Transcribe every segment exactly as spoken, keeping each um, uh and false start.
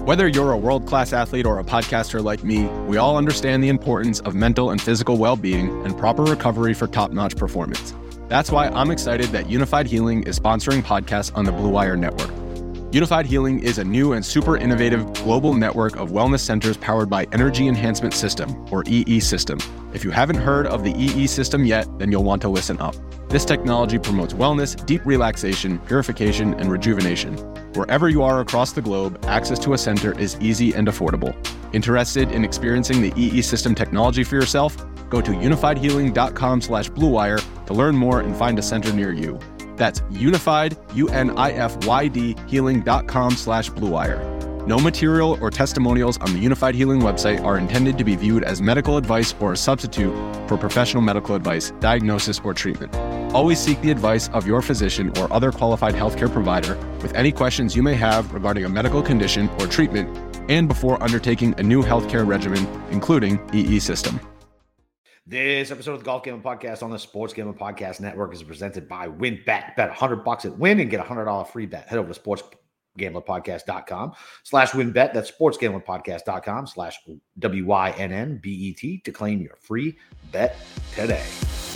Whether you're a world-class athlete or a podcaster like me, we all understand the importance of mental and physical well-being and proper recovery for top-notch performance. That's why I'm excited that Unified Healing is sponsoring podcasts on the Blue Wire Network. Unified Healing is a new and super innovative global network of wellness centers powered by Energy Enhancement System, or E E System. If you haven't heard of the E E System yet, then you'll want to listen up. This technology promotes wellness, deep relaxation, purification, and rejuvenation. Wherever you are across the globe, access to a center is easy and affordable. Interested in experiencing the E E System technology for yourself? Go to unified healing dot com slash blue wire to learn more and find a center near you. That's unified, U N I F Y D, healing.com slash blue wire. No material or testimonials on the Unified Healing website are intended to be viewed as medical advice or a substitute for professional medical advice, diagnosis, or treatment. Always seek the advice of your physician or other qualified healthcare provider with any questions you may have regarding a medical condition or treatment and before undertaking a new healthcare regimen, including E E System. This episode of the Golf Gambling Podcast on the Sports Gambling Podcast Network is presented by WynnBET. Bet one hundred bucks at Wynn and get a one hundred dollars free bet. Head over to sportsgamblingpodcast.com slash WynnBET. That's sportsgamblingpodcast.com slash W Y N N B E T to claim your free bet today.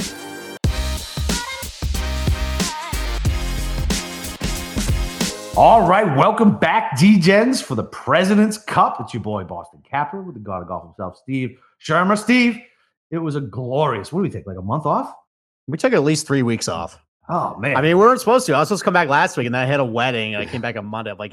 All right, welcome back, D-Gens, for the President's Cup. It's your boy, Boston Capper, with the god of golf himself, Steve Shermer. Steve, it was a glorious, what do we take, like a month off? We took at least three weeks off. Oh, man. I mean, we weren't supposed to. I was supposed to come back last week, and then I had a wedding, and I came back on Monday. I'm like,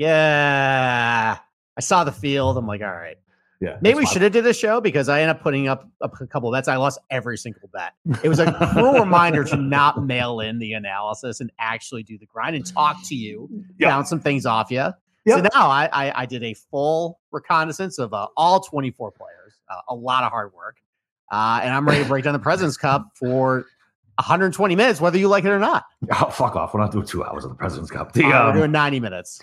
yeah. I saw the field. I'm like, all right. Yeah. Maybe we should have did this show because I ended up putting up a couple of bets. I lost every single bet. It was a cruel reminder to not mail in the analysis and actually do the grind and talk to you, yep. bounce some things off you. Yep. So now I, I, I did a full reconnaissance of uh, all twenty-four players, uh, a lot of hard work. Uh, and I'm ready to break down the President's Cup for one hundred twenty minutes, whether you like it or not. Oh, fuck off. We're not doing two hours of the President's Cup. The, uh, um, we're doing ninety minutes.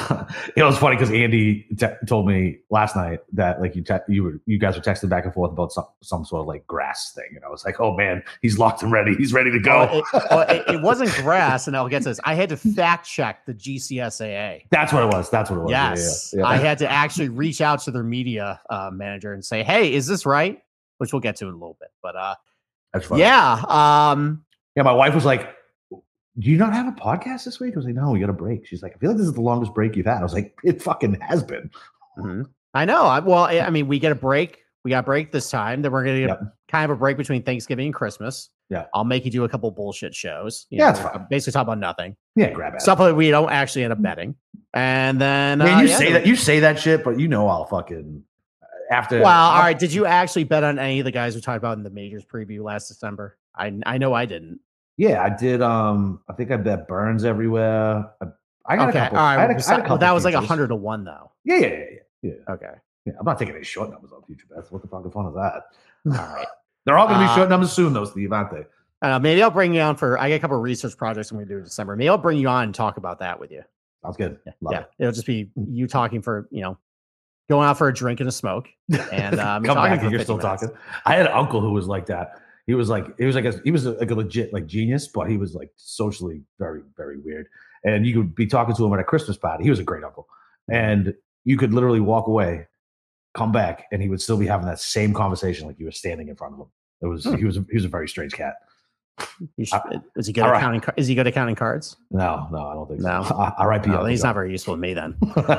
It was funny because Andy te- told me last night that like you te- you were you guys were texting back and forth about some, some sort of like grass thing. And I was like, oh, man, he's locked and ready. He's ready to go. Well, it, well, it, it wasn't grass. And I'll get to this. I had to fact check the G C S A A. That's what it was. That's what it was. Yes. Yeah, yeah, yeah. I had to actually reach out to their media uh, manager and say, hey, is this right? Which we'll get to in a little bit. But uh, that's funny. Yeah. Um, yeah. My wife was like, do you not have a podcast this week? I was like, no, we got a break. She's like, I feel like this is the longest break you've had. I was like, it fucking has been. Mm-hmm. I know. I, well, I mean, we get a break. We got a break this time. Then we're going to get yep. kind of a break between Thanksgiving and Christmas. Yeah. I'll make you do a couple bullshit shows. Yeah, know, that's fine. Basically talk about nothing. Yeah, grab it. Stuff that we don't actually end up betting. And then Man, uh, you yeah, say then, that you say that shit, but you know I'll fucking after. Well, I'll, all right. Did you actually bet on any of the guys we talked about in the majors preview last December? I I know I didn't. Yeah, I did. Um, I think I bet Burns everywhere. I, I got okay. a couple. All right. I had a, well, I had a couple that was like a futures. hundred to one though. Yeah, yeah, yeah, yeah. yeah. Okay. Yeah, I'm not taking any short numbers on future bets. What the fuck the fun is that? All right. They're all going to be uh, short numbers soon, though, Steve, aren't they? Uh, maybe I'll bring you on for. I got a couple of research projects I'm going to do in December. Maybe I'll bring you on and talk about that with you. Sounds good. Yeah, Love yeah. it. It'll just be you talking for you know, going out for a drink and a smoke, and um, come back. for You're still minutes. talking. I had an uncle who was like that. He was like, he was like, a, he was a, like a legit like genius, but he was like socially very, very weird. And you could be talking to him at a Christmas party. He was a great uncle, and you could literally walk away, come back, and he would still be having that same conversation like you were standing in front of him. It was hmm. he was a, he was a very strange cat. Should, I, is he good at right. counting? Is he good at counting cards? No, no, I don't think no. so. All right, no, he's not very useful to me then.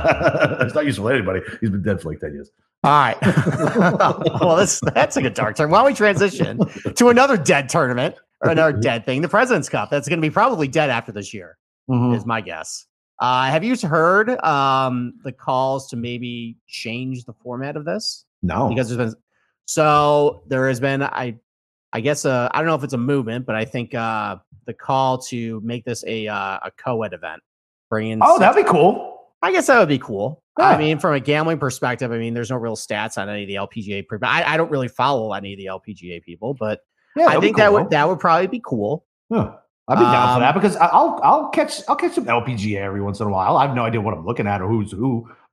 He's not useful to anybody. He's been dead for like ten years. All right. Well, that's that's a good dark turn. Why don't we transition to another dead tournament or another dead thing? The President's Cup. That's going to be probably dead after this year, mm-hmm. is my guess. Uh, have you heard um, the calls to maybe change the format of this? No, because there's been so there has been I I guess uh, I don't know if it's a movement, but I think uh, the call to make this a uh, a co-ed event, bring in. Oh, that'd be cool. I guess that would be cool. Yeah. I mean, from a gambling perspective, I mean, there's no real stats on any of the L P G A. Pre- I, I don't really follow any of the L P G A people, but yeah, I think cool, that would that would probably be cool. Yeah. I'd be down um, for that because I'll I'll catch I'll catch some L P G A every once in a while. I have no idea what I'm looking at or who's who,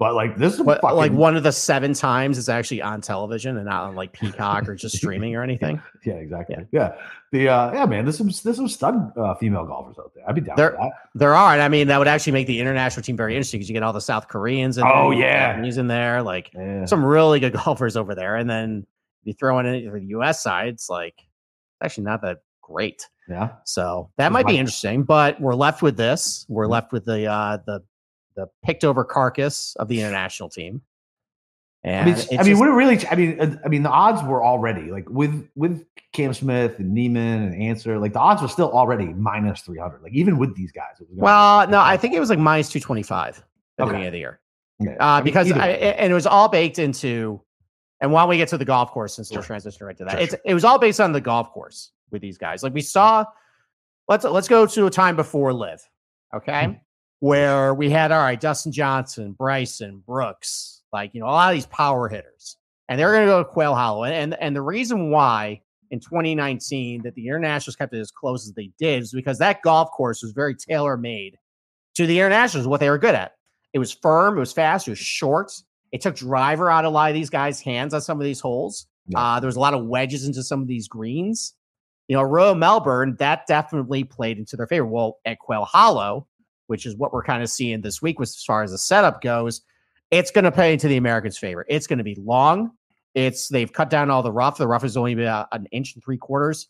But like this is what, fucking, like one of the seven times it's actually on television and not on like Peacock or just streaming or anything. Yeah, exactly. Yeah, yeah. The uh, yeah, man. There's some there's some stud uh, female golfers out there. I'd be down there, for that. There are, and I mean that would actually make the international team very interesting because you get all the South Koreans and oh yeah, Japanese in there, like yeah. some really good golfers over there. And then you throw in it for the U S side, it's like actually not that great. Yeah. So that might be interesting, but we're left with this. We're left with the uh, the the picked over carcass of the international team. And I mean, I mean, just, what it really, I mean, I mean, the odds were already like with with Cam Smith and Neiman and Answer, like the odds were still already minus three hundred. Like even with these guys, it was well, no, I think it was like minus two twenty five at okay. the beginning of the year, yeah. uh, I mean, because I, and it was all baked into. And while we get to the golf course, since sure. we'll transition right to that, sure, it's sure. it was all based on the golf course with these guys. Like we saw, let's let's go to a time before Live, okay, Hmm. where we had all right, Dustin Johnson, Bryson, Brooks. Like, you know, a lot of these power hitters, and they're going to go to Quail Hollow. And, and the reason why in twenty nineteen that the Internationals kept it as close as they did is because that golf course was very tailor-made to the Internationals, what they were good at. It was firm, it was fast, it was short. It took driver out of a lot of these guys' hands on some of these holes. Yeah. Uh, there was a lot of wedges into some of these greens. You know, Royal Melbourne, that definitely played into their favor. Well, at Quail Hollow, which is what we're kind of seeing this week as far as the setup goes, it's going to play into the Americans' favor. It's going to be long. It's they've cut down all the rough. The rough is only about an inch and three quarters.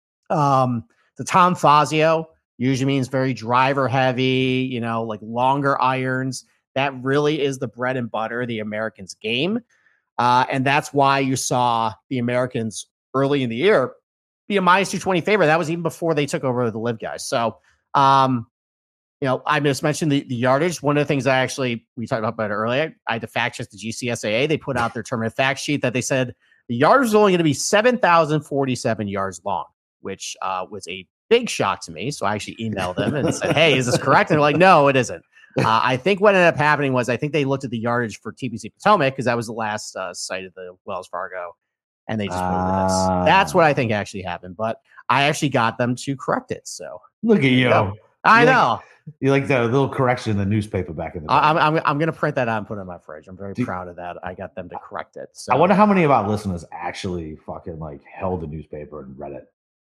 Um, the Tom Fazio usually means very driver heavy, you know, like longer irons. That really is the bread and butter of the Americans' game. Uh, and that's why you saw the Americans early in the year be a minus two twenty favorite. That was even before they took over the Live guys. So, um, you know, I just mentioned the, the yardage. One of the things I actually, we talked about it earlier, I had to fact check the G C S A A. They put out their tournament fact sheet that they said the yardage is only going to be seven thousand forty-seven yards long, which uh, was a big shock to me. So I actually emailed them and said, hey, is this correct? And they're like, no, it isn't. Uh, I think what ended up happening was I think they looked at the yardage for T P C Potomac because that was the last uh, site of the Wells Fargo. And they just put it with this. Uh, That's what I think actually happened. But I actually got them to correct it. So look at you. Go. I you know. Like, you like the little correction in the newspaper back in the day. I'm I'm, I'm going to print that out and put it in my fridge. I'm very Do, proud of that. I got them to correct it. So I wonder how many of our listeners actually fucking like held the newspaper and read it.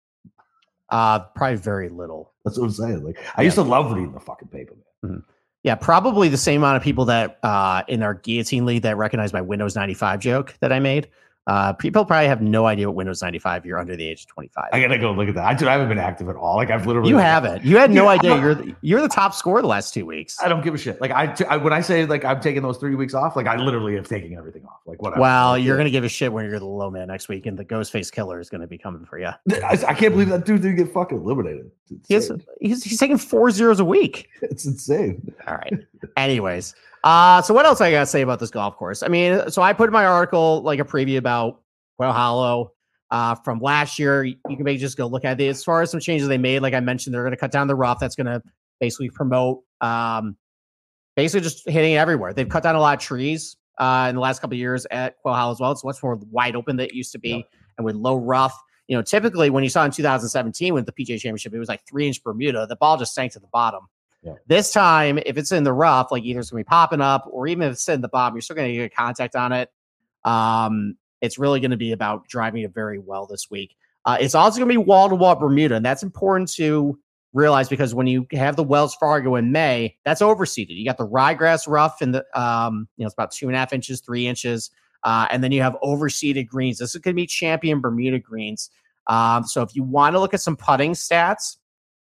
Uh, probably very little. That's what I'm saying. Like I yeah. used to love reading the fucking paper, man. Mm-hmm. Yeah, probably the same amount of people that uh, in our guillotine league that recognize my Windows ninety-five joke that I made. Uh, people probably have no idea what Windows ninety-five. You're under the age of twenty-five. I gotta go look at that. I, dude, I haven't been active at all. Like I've literally. You like, haven't. You had no yeah, idea. You're the, you're the top scorer the last two weeks. I don't give a shit. Like I, I when I say like I'm taking those three weeks off, like I literally have taken everything off. Like whatever. Well, like, you're yeah. gonna give a shit when you're the low man next week, and the Ghostface Killer is gonna be coming for you. I, I can't believe that dude didn't get fucking eliminated. He's, he's he's taking four zeros a week. It's insane. All right. Anyways, uh, so what else I gotta say about this golf course? I mean, so I put in my article like a preview about Quail Hollow uh, from last year. You can maybe just go look at it. As far as some changes they made, like I mentioned, they're going to cut down the rough. That's going to basically promote um, basically just hitting it everywhere. They've cut down a lot of trees uh, in the last couple of years at Quail Hollow as well. It's much more wide open than it used to be, yep. and with low rough. You know, typically when you saw in two thousand seventeen with the P G A Championship, it was like three inch Bermuda. The ball just sank to the bottom. Yeah. This time, if it's in the rough, like either it's going to be popping up or even if it's in the bottom, you're still going to get contact on it. Um, It's really going to be about driving it very well this week. Uh, it's also going to be wall-to-wall Bermuda, and that's important to realize because when you have the Wells Fargo in May, that's overseeded. You got the ryegrass rough, and the um, you know it's about two and a half inches, three inches, uh, and then you have overseeded greens. This is going to be champion Bermuda greens. Um, so if you want to look at some putting stats,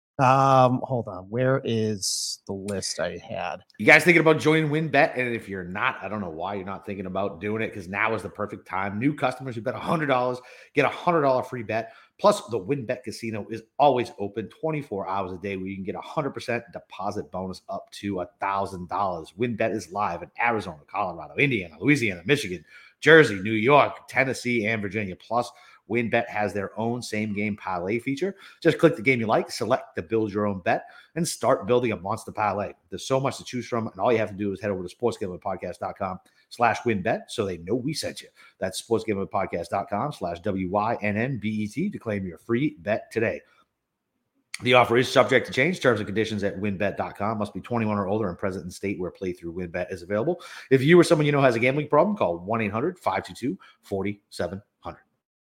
um, hold on, where is the list I had? You guys thinking about joining WynnBET? And if you're not, I don't know why you're not thinking about doing it because now is the perfect time. New customers who bet one hundred dollars get a one hundred dollars free bet. Plus, the WynnBET Casino is always open twenty-four hours a day where you can get a one hundred percent deposit bonus up to one thousand dollars. WynnBET is live in Arizona, Colorado, Indiana, Louisiana, Michigan, Jersey, New York, Tennessee, and Virginia. Plus, WynnBET has their own same-game parlay feature. Just click the game you like, select the build your own bet, and start building a monster parlay. There's so much to choose from, and all you have to do is head over to sportsgamblingpodcast.com slash WynnBET so they know we sent you. That's sportsgamblingpodcast.com slash W Y N N B E T to claim your free bet today. The offer is subject to change. Terms and conditions at win bet dot com. Must be twenty-one or older and present in state where playthrough WynnBET is available. If you or someone you know has a gambling problem, call one eight hundred five two two four seven zero zero.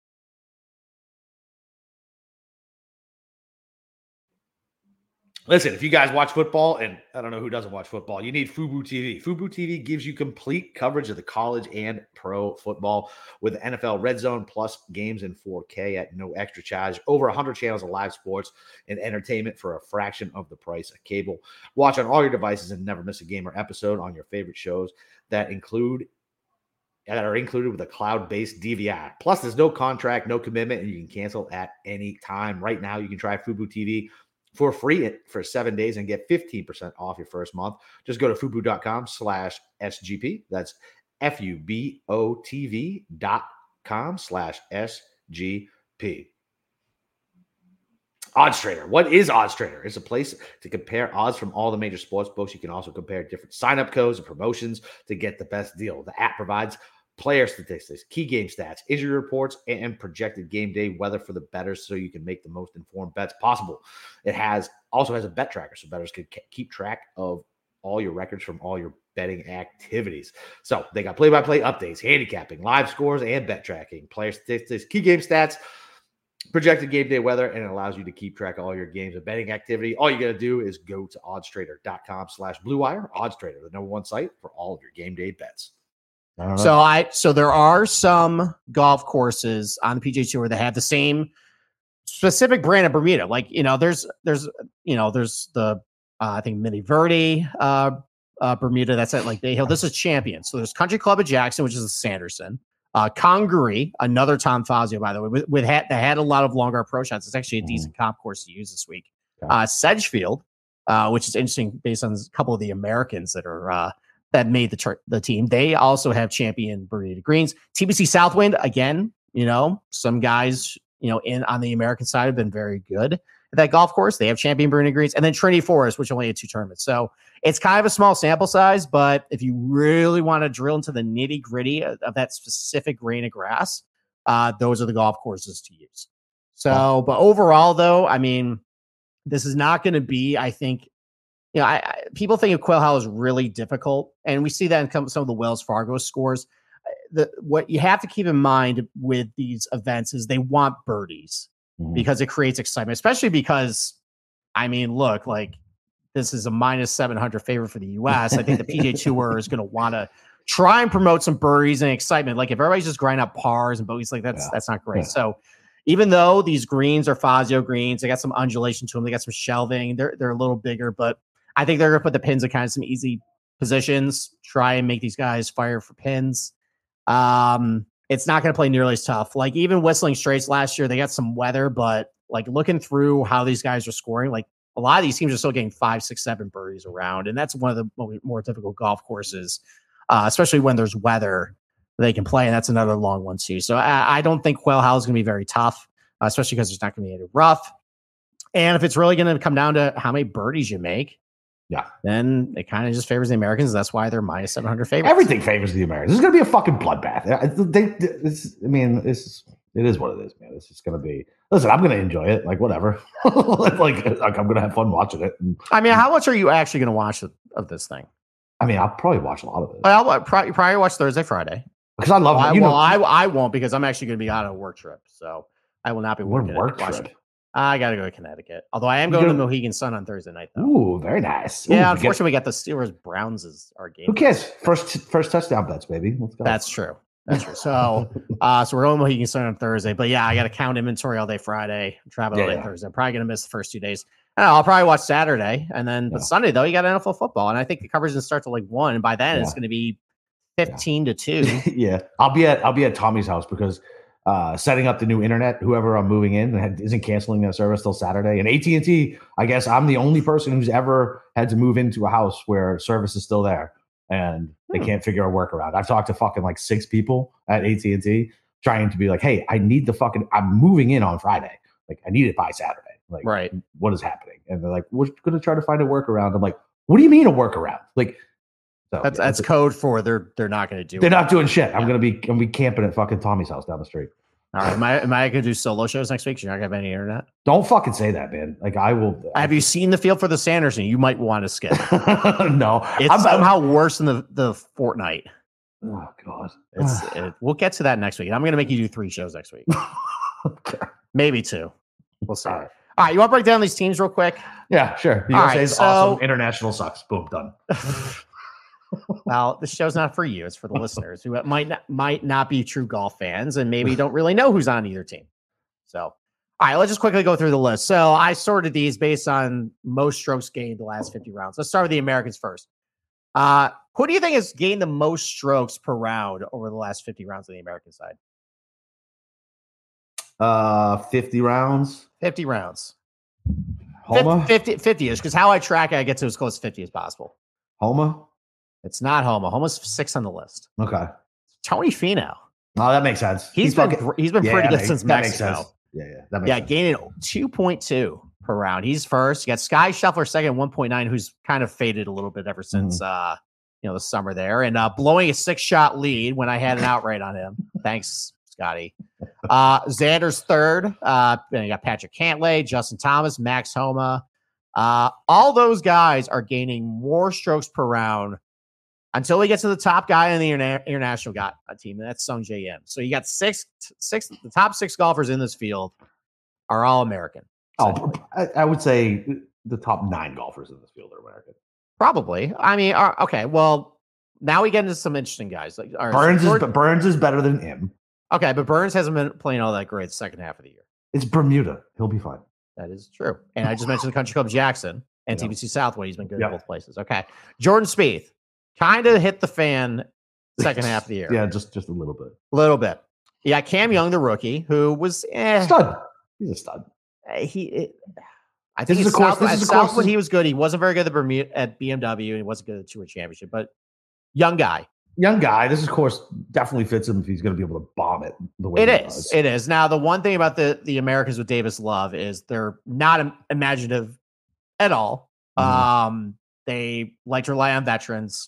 Listen, if you guys watch football, and I don't know who doesn't watch football, you need Fubo T V. Fubo T V gives you complete coverage of the college and pro football with N F L Red Zone plus games in four K at no extra charge. Over one hundred channels of live sports and entertainment for a fraction of the price of cable. Watch on all your devices and never miss a game or episode on your favorite shows that include that are included with a cloud-based D V R. Plus, there's no contract, no commitment, and you can cancel at any time. Right now, you can try Fubo T V for free for seven days and get fifteen percent off your first month. Just go to fubo dot com slash S G P. That's F U B O T V dot com slash S G P. Odds Trader. What is Odds Trader? It's a place to compare odds from all the major sports books. You can also compare different sign-up codes and promotions to get the best deal. The app provides player statistics, key game stats, injury reports, and projected game day weather for the bettors so you can make the most informed bets possible. It has also has a bet tracker so bettors can keep track of all your records from all your betting activities. So they got play-by-play updates, handicapping, live scores, and bet tracking, player statistics, key game stats, projected game day weather, and it allows you to keep track of all your games and betting activity. All you got to do is go to odds trader dot com slash blue wire. OddsTrader, the number one site for all of your game day bets. I so I so there are some golf courses on the P G A Tour that have the same specific brand of Bermuda. Like, you know, there's there's you know there's the uh, I think Mini Verde uh, uh, Bermuda that's at like Bay Hill. This is Champion. So there's Country Club of Jackson, which is a Sanderson. Uh, Congaree, another Tom Fazio, by the way, with, with had, that had a lot of longer approach shots. It's actually a decent comp course to use this week. Uh, Sedgefield, uh, which is interesting based on a couple of the Americans that are uh, that made the tr- the team. They also have champion Bermuda Greens. T B C Southwind, again, you know, some guys, you know, in on the American side have been very good at that golf course. They have champion Bermuda Greens, and then Trinity Forest, which only had two tournaments. So it's kind of a small sample size, but if you really want to drill into the nitty gritty of, of that specific grain of grass, uh, those are the golf courses to use. So, but overall, though, I mean, this is not going to be, I think, you know, I, I, people think of Quail Hollow is really difficult, and we see that in some of the Wells Fargo scores. The, what you have to keep in mind with these events is they want birdies mm-hmm. because it creates excitement, especially because, I mean, look, like this is a minus seven hundred favorite for the U S. I think the P G A Tour is going to want to try and promote some birdies and excitement. Like if everybody's just grinding up pars and bogeys, like that's, yeah. that's not great. Yeah. So even though these greens are Fazio greens, they got some undulation to them. They got some shelving. They're, they're a little bigger, but I think they're going to put the pins in kind of some easy positions, try and make these guys fire for pins. Um, it's not going to play nearly as tough. Like even Whistling Straits last year, they got some weather, but like looking through how these guys are scoring, like a lot of these teams are still getting five, six, seven birdies around. And that's one of the more, more difficult golf courses, uh, especially when there's weather they can play. And that's another long one too. So I, I don't think Quail Hollow is going to be very tough, uh, especially because there's not going to be any rough. And if it's really going to come down to how many birdies you make, yeah, then it kind of just favors the Americans. That's why they're minus seven hundred favorites. Everything favors the Americans. This is going to be a fucking bloodbath. They, they, this, I mean, this it is what it is, man. It's just going to be. Listen, I'm going to enjoy it. Like whatever. like, like I'm going to have fun watching it. And, I mean, how much are you actually going to watch of, of this thing? I mean, I'll probably watch a lot of it. I'll, I'll probably, probably watch Thursday, Friday because I love. Well, it. You well know, I I won't because I'm actually going to be on a work trip, so I will not be working. Work trip. It. I got to go to Connecticut. Although I am going to Mohegan Sun on Thursday night, though. Ooh, very nice. Yeah, Ooh, unfortunately, get... we got the Steelers Browns as our game. Who cares? First, first touchdown bets, baby. Let's go. That's true. That's true. So, uh, so we're going to Mohegan Sun on Thursday. But yeah, I got to count inventory all day Friday, travel all yeah, day yeah. Thursday. I'm probably going to miss the first two days. And I'll probably watch Saturday, and then but yeah. Sunday though, you got N F L football, and I think the coverage is start to like one, and by then yeah. it's going to be fifteen yeah. to two. yeah, I'll be at I'll be at Tommy's house because. Uh, setting up the new internet, whoever I'm moving in had, isn't canceling their service till Saturday. And A T and T, I guess I'm the only person who's ever had to move into a house where service is still there and they hmm. can't figure a workaround. I've talked to fucking like six people at A T and T trying to be like, hey, I need the fucking, I'm moving in on Friday. Like I need it by Saturday. Like, right. What is happening? And they're like, we're going to try to find a workaround. I'm like, what do you mean a workaround? Like, so, that's yeah, that's code for they're they're not going to do they're it. not doing shit. I'm yeah. gonna be I'm gonna be camping at fucking Tommy's house down the street. All right, am I am I gonna do solo shows next week? You're not gonna have any internet. Don't fucking say that, man. Like I will. Have you seen the field for the Sanderson? You might want to skip. No, It's I'm, somehow worse than the the Fortnite. Oh God, It's it, we'll get to that next week. I'm gonna make you do three shows next week, okay. maybe two. We'll see. All All right. right, you want to break down these teams real quick? Yeah, sure. The All U S A right, is so- awesome. International sucks. Boom, done. Well, the show's not for you; it's for the listeners who might not might not be true golf fans and maybe don't really know who's on either team. So, all right, let's just quickly go through the list. So, I sorted these based on most strokes gained the last fifty rounds. Let's start with the Americans first. Uh, who do you think has gained the most strokes per round over the last fifty rounds on the American side? Uh, fifty rounds. fifty rounds. Homa. fifty, fifty-ish, because how I track it, I get to as close to fifty as possible. Homa. It's not Homa. Homa's six on the list. Okay. Tony Finau. Oh, that makes sense. He's been fucking- gr- he's been yeah, pretty that good makes- since that makes Mexico. sense. Yeah, yeah, that makes Yeah, sense. gaining two point two per round. He's first. You got Sky Shuffler second, one point nine, who's kind of faded a little bit ever since Mm-hmm. uh you know the summer there, and uh blowing a six shot lead when I had an outright on him. Thanks, Scotty. Uh Xander's third. Uh then you got Patrick Cantlay, Justin Thomas, Max Homa. Uh all those guys are gaining more strokes per round until we get to the top guy in the interna- international guy, uh, team, and that's Sung J M. So you got six, six, the top six golfers in this field are all American. Oh, I, I would say the top nine golfers in this field are American. Probably. I mean, uh, okay. Well, now we get into some interesting guys. Like all right, so Burns is George- Burns is better than him. okay, but Burns hasn't been playing all that great the second half of the year. It's Bermuda. He'll be fine. That is true. And I just mentioned the Country Club Jackson and Yeah. T B C Southway. He's been good Yeah. in both places. Okay, Jordan Spieth kind of hit the fan second half of the year. Yeah, just just a little bit. A little bit. Yeah, Cam Young, the rookie, who was eh, Stud. He's a stud. Uh, he, it, I think This is it's a course- South, this at is a course- Southwood he was good. He wasn't very good at Bermuda at B M W, and he wasn't good at the Tour Championship. But young guy, Young guy. This, of course, definitely fits him if he's going to be able to bomb it the way it he is. does. It is. Now the one thing about the the Americans with Davis Love is they're not im- imaginative at all. Mhm. Um, they like to rely on veterans,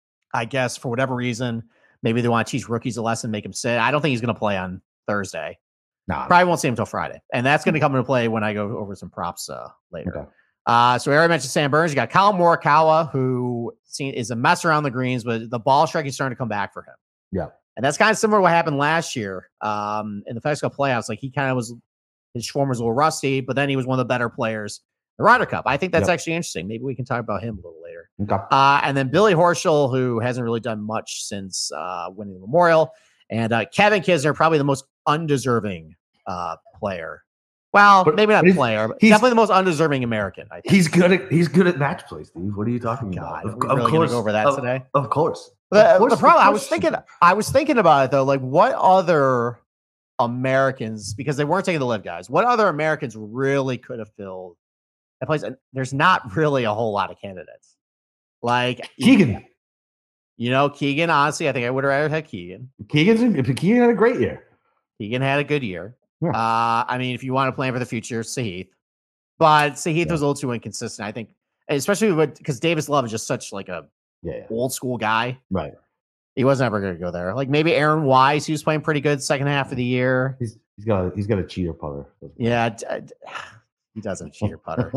I guess, for whatever reason. Maybe they want to teach rookies a lesson, make him sit. I don't think he's going to play on Thursday. Nah, Probably won't see him until Friday, and that's going to come into play when I go over some props uh, later. Okay. Uh, so I already mentioned Sam Burns. You got Kyle Morikawa, who seen, is a mess around the greens, but the ball striking is starting to come back for him. Yeah. And that's kind of similar to what happened last year um, in the FedEx Cup playoffs. Like he kind of was, his form was a little rusty, but then he was one of the better players in the Ryder Cup. I think that's Yep. actually interesting. Maybe we can talk about him a little later. Okay. Uh, and then Billy Horschel, who hasn't really done much since uh, winning the Memorial. And uh, Kevin Kisner, probably the most undeserving uh, player. Well, But- maybe not but he's- player, but he's- definitely the most undeserving American. I think. He's good at he's good at match play, Steve. What are you talking God, about? are Of, we of really gonna course, go over that of, today? Of course. The, Of course, the of problem, I course. was thinking, I was thinking about it though. Like, what other Americans, because they weren't taking the live guys, what other Americans really could have filled that place? And there's not really a whole lot of candidates. Like Keegan. you know, Keegan. Honestly, I think I would have rather had Keegan. Keegan's Keegan had a great year. Keegan had a good year. Yeah. Uh, I mean, if you want to plan for the future, Sahith. But Sahith Yeah. was a little too inconsistent, I think, especially because Davis Love is just such like a Yeah, yeah. old school guy. Right. He wasn't ever going to go there. Like maybe Aaron Wise, he was playing pretty good second half of the year. He's he's got a, he's got a cheater putter. Yeah, d- d- he doesn't cheater putter.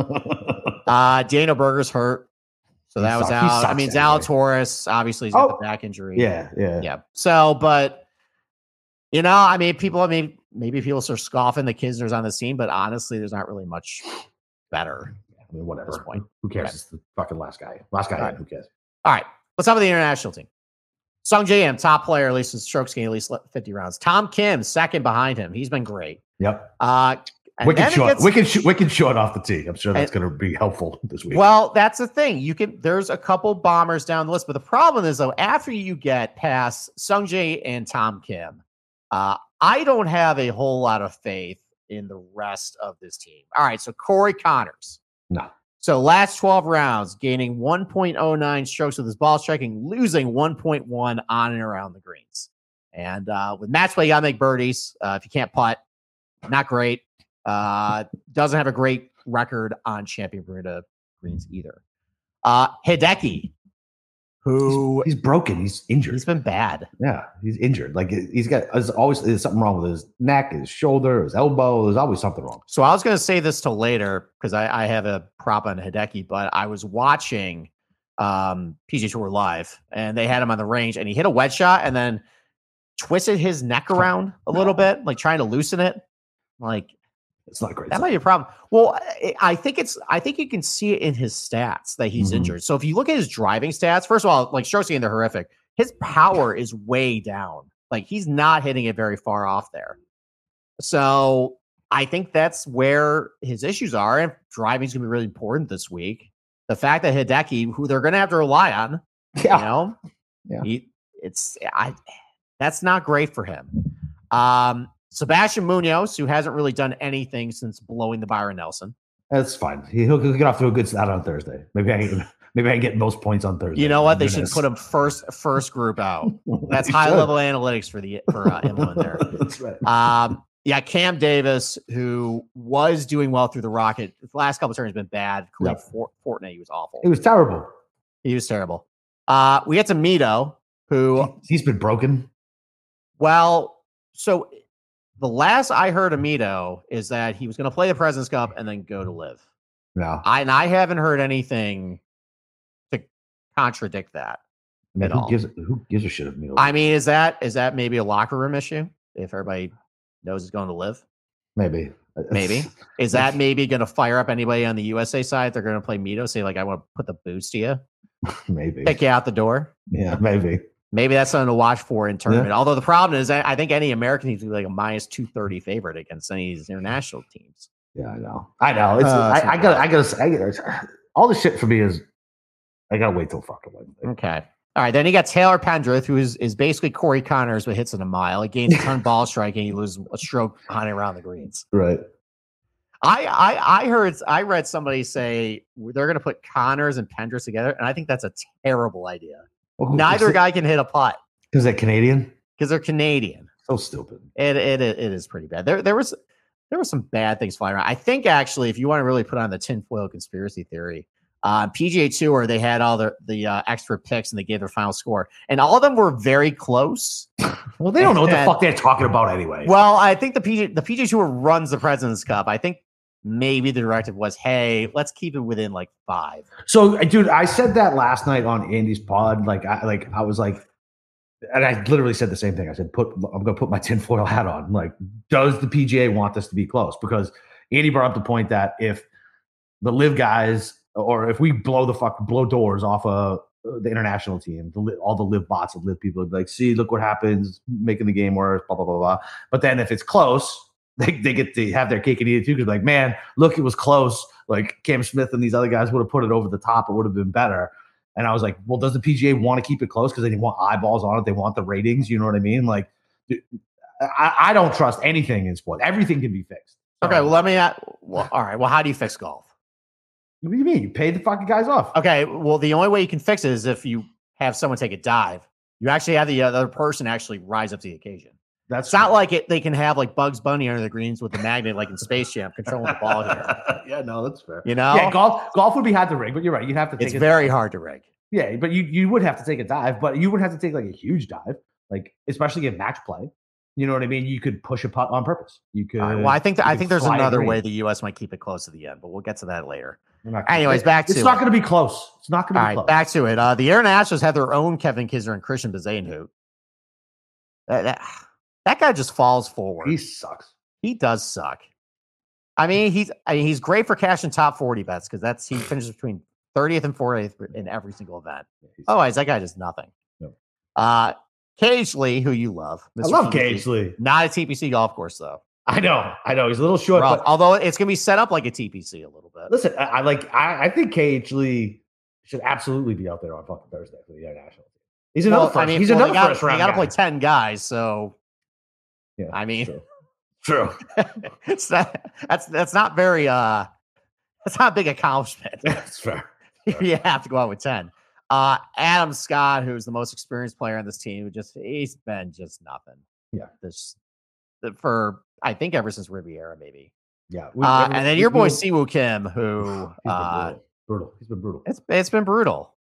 Uh, Daniel Berger's hurt, so He that was sucks. He out. I sucks mean, Zal anyway. Torres obviously he's got Oh, the back injury. yeah, yeah. yeah. So, but you know, I mean, people. I mean, maybe people are scoffing the Kisner's on the scene, but honestly, there's not really much better. I mean, whatever. At this point. Who cares? Okay. It's the fucking last guy. Last guy. All right. in. Who cares? All right, let's talk about the international team. Sung J M, top player, at least in strokes gained, at least fifty rounds. Tom Kim, second behind him. He's been great. Yep. Uh, and Wicked then it short. gets- Wicked, sh- wicked short off the tee. I'm sure that's And- going to be helpful this week. Well, that's the thing. You can there's a couple bombers down the list, but the problem is though, after you get past Sung Jae and Tom Kim, uh, I don't have a whole lot of faith in the rest of this team. All right, so Corey Connors. No. So last twelve rounds, gaining one point oh nine strokes with his ball striking, losing one point one on and around the greens. And uh, with match play, you got to make birdies. Uh, if you can't putt, not great. Uh, doesn't have a great record on Champion Bermuda greens either. Uh, Hideki, who he's, he's broken. He's injured. he's been bad. Yeah, he's injured. Like he's got there's always there's something wrong with his neck, his shoulder, his elbow. There's always something wrong. So I was going to say this till later because I, I have a prop on Hideki, but I was watching um, P G A Tour live and they had him on the range and he hit a wedge shot and then twisted his neck around a little bit, like trying to loosen it. Like it's not great. That might be a problem. Well, I, I think it's I think you can see it in his stats that he's mm-hmm. injured. So if you look at his driving stats, first of all, like Strokes, they're horrific. His power is way down. Like he's not hitting it very far off there. So I think that's where his issues are. And driving is going to be really important this week. The fact that Hideki, who they're going to have to rely on, yeah. you know, yeah. he, it's I. That's not great for him. Um, Sebastian Munoz, who hasn't really done anything since blowing the Byron Nelson. That's fine. He'll, he'll get off to a good start on Thursday. Maybe I can, maybe I can get most points on Thursday. You know what? They should put him first first group out. That's high should. level analytics for the for uh, Emlyn there. That's right. Um, yeah, Cam Davis, who was doing well through the Rocket, the last couple of turns has been bad. Yep. Fort, Fortnite, he was awful. It was terrible. He was terrible. Uh, we get to Mito, who he's been broken. Well, so the last I heard of Mito is that he was going to play the President's Cup and then go to live. Yeah. I, and I haven't heard anything to contradict that. I mean, at who all. gives who gives a shit of Mito? I mean, is that is that maybe a locker room issue? If everybody knows he's going to live, maybe, maybe is that maybe going to fire up anybody on the U S A side? They're going to play Mito, say like, I want to put the boost to you, maybe kick you out the door. Yeah, maybe. Maybe that's something to watch for in tournament. Yeah. Although the problem is, I think any American team would be like a minus two thirty favorite against any of these international teams. Yeah, I know. I know. It's uh, I, I got. I got to. All the shit for me is I got to wait till fucking Wednesday. Okay. All right. Then you got Taylor Pendrith, who is is basically Corey Connors but hits in a mile. He gains a ton of ball striking. He loses a stroke hunting around the greens. Right. I I I heard I read somebody say they're going to put Connors and Pendrith together, and I think that's a terrible idea. Well, Neither guy can hit a putt. Because they're Canadian? Because they're Canadian. So stupid. It, it it is pretty bad. There there was there were some bad things flying around. I think actually, if you want to really put on the tinfoil conspiracy theory, uh, P G A Tour, they had all the the uh, extra picks and they gave their final score, and all of them were very close. Well, they don't know what the fuck they're talking about anyway. Well, I think the P G the P G A Tour runs the President's Cup. I think maybe the directive was, hey, let's keep it within like five. So, dude, I said that last night on Andy's pod. Like, I like I was like, and I literally said the same thing. I said, put I'm going to put my tinfoil hat on. Like, does the P G A want this to be close? Because Andy brought up the point that if the live guys, or if we blow the fuck blow doors off of the international team, the, all the live bots of live people would be like, see, look what happens, making the game worse, blah blah blah blah. But then if it's close, They they get to have their cake and eat it too. Because like, man, look, it was close. Like Cam Smith and these other guys would have put it over the top. It would have been better. And I was like, well, does the P G A want to keep it close because they want eyeballs on it? They want the ratings. You know what I mean? Like, I, I don't trust anything in sport. Everything can be fixed. Okay, well, let me. Add, well, all right. Well, how do you fix golf? What do you mean? You pay the fucking guys off. Okay. Well, the only way you can fix it is if you have someone take a dive. You actually have the other person actually rise up to the occasion. That's it's not true. Like it. They can have like Bugs Bunny under the greens with the magnet, like in Space Jam, controlling the ball here. Yeah, no, that's fair. You know, yeah, golf golf would be hard to rig, but you're right. You'd have to. Take It's a very dive. hard to rig. Yeah, but you you would have to take a dive, but you would have to take like a huge dive, like especially in match play. You know what I mean? You could push a putt on purpose. You could. Right, well, I think th- I think there's another way the U S might keep it close to the end, but we'll get to that later. Anyways, it. back to it's it. not going to be close. It's not going to be right, close. Back to it. Uh, the Internationals had their own Kevin Kisner and Christian Bezainhout. That, that that guy just falls forward. He sucks. He does suck. I mean, he's I mean, he's great for cashing top forty bets because that's he finishes between thirtieth and fortieth in every single event. Yeah, Otherwise, that guy does nothing. No. Uh, Cage Lee, who you love. Mister I love T P C. Cage Lee. Not a T P C golf course, though. I know. I know. He's a little short. Rough, but although it's going to be set up like a T P C a little bit. Listen, I, I like. I, I think Cage Lee should absolutely be out there on fucking Thursday for the international team. He's another well, first. I mean, he's well, another they gotta, first round. They got to guy. play ten guys, so. Yeah, I mean, true. true. it's not, that's that's not very uh, that's not a big accomplishment. That's fair. You have to go out with ten. Uh, Adam Scott, who's the most experienced player on this team, who just he's been just nothing. Yeah, this for I think ever since Riviera, maybe. Yeah, we, uh, we, and then we, your boy Siwoo Kim, who he's uh, brutal. brutal. He's been brutal. It's it's been brutal.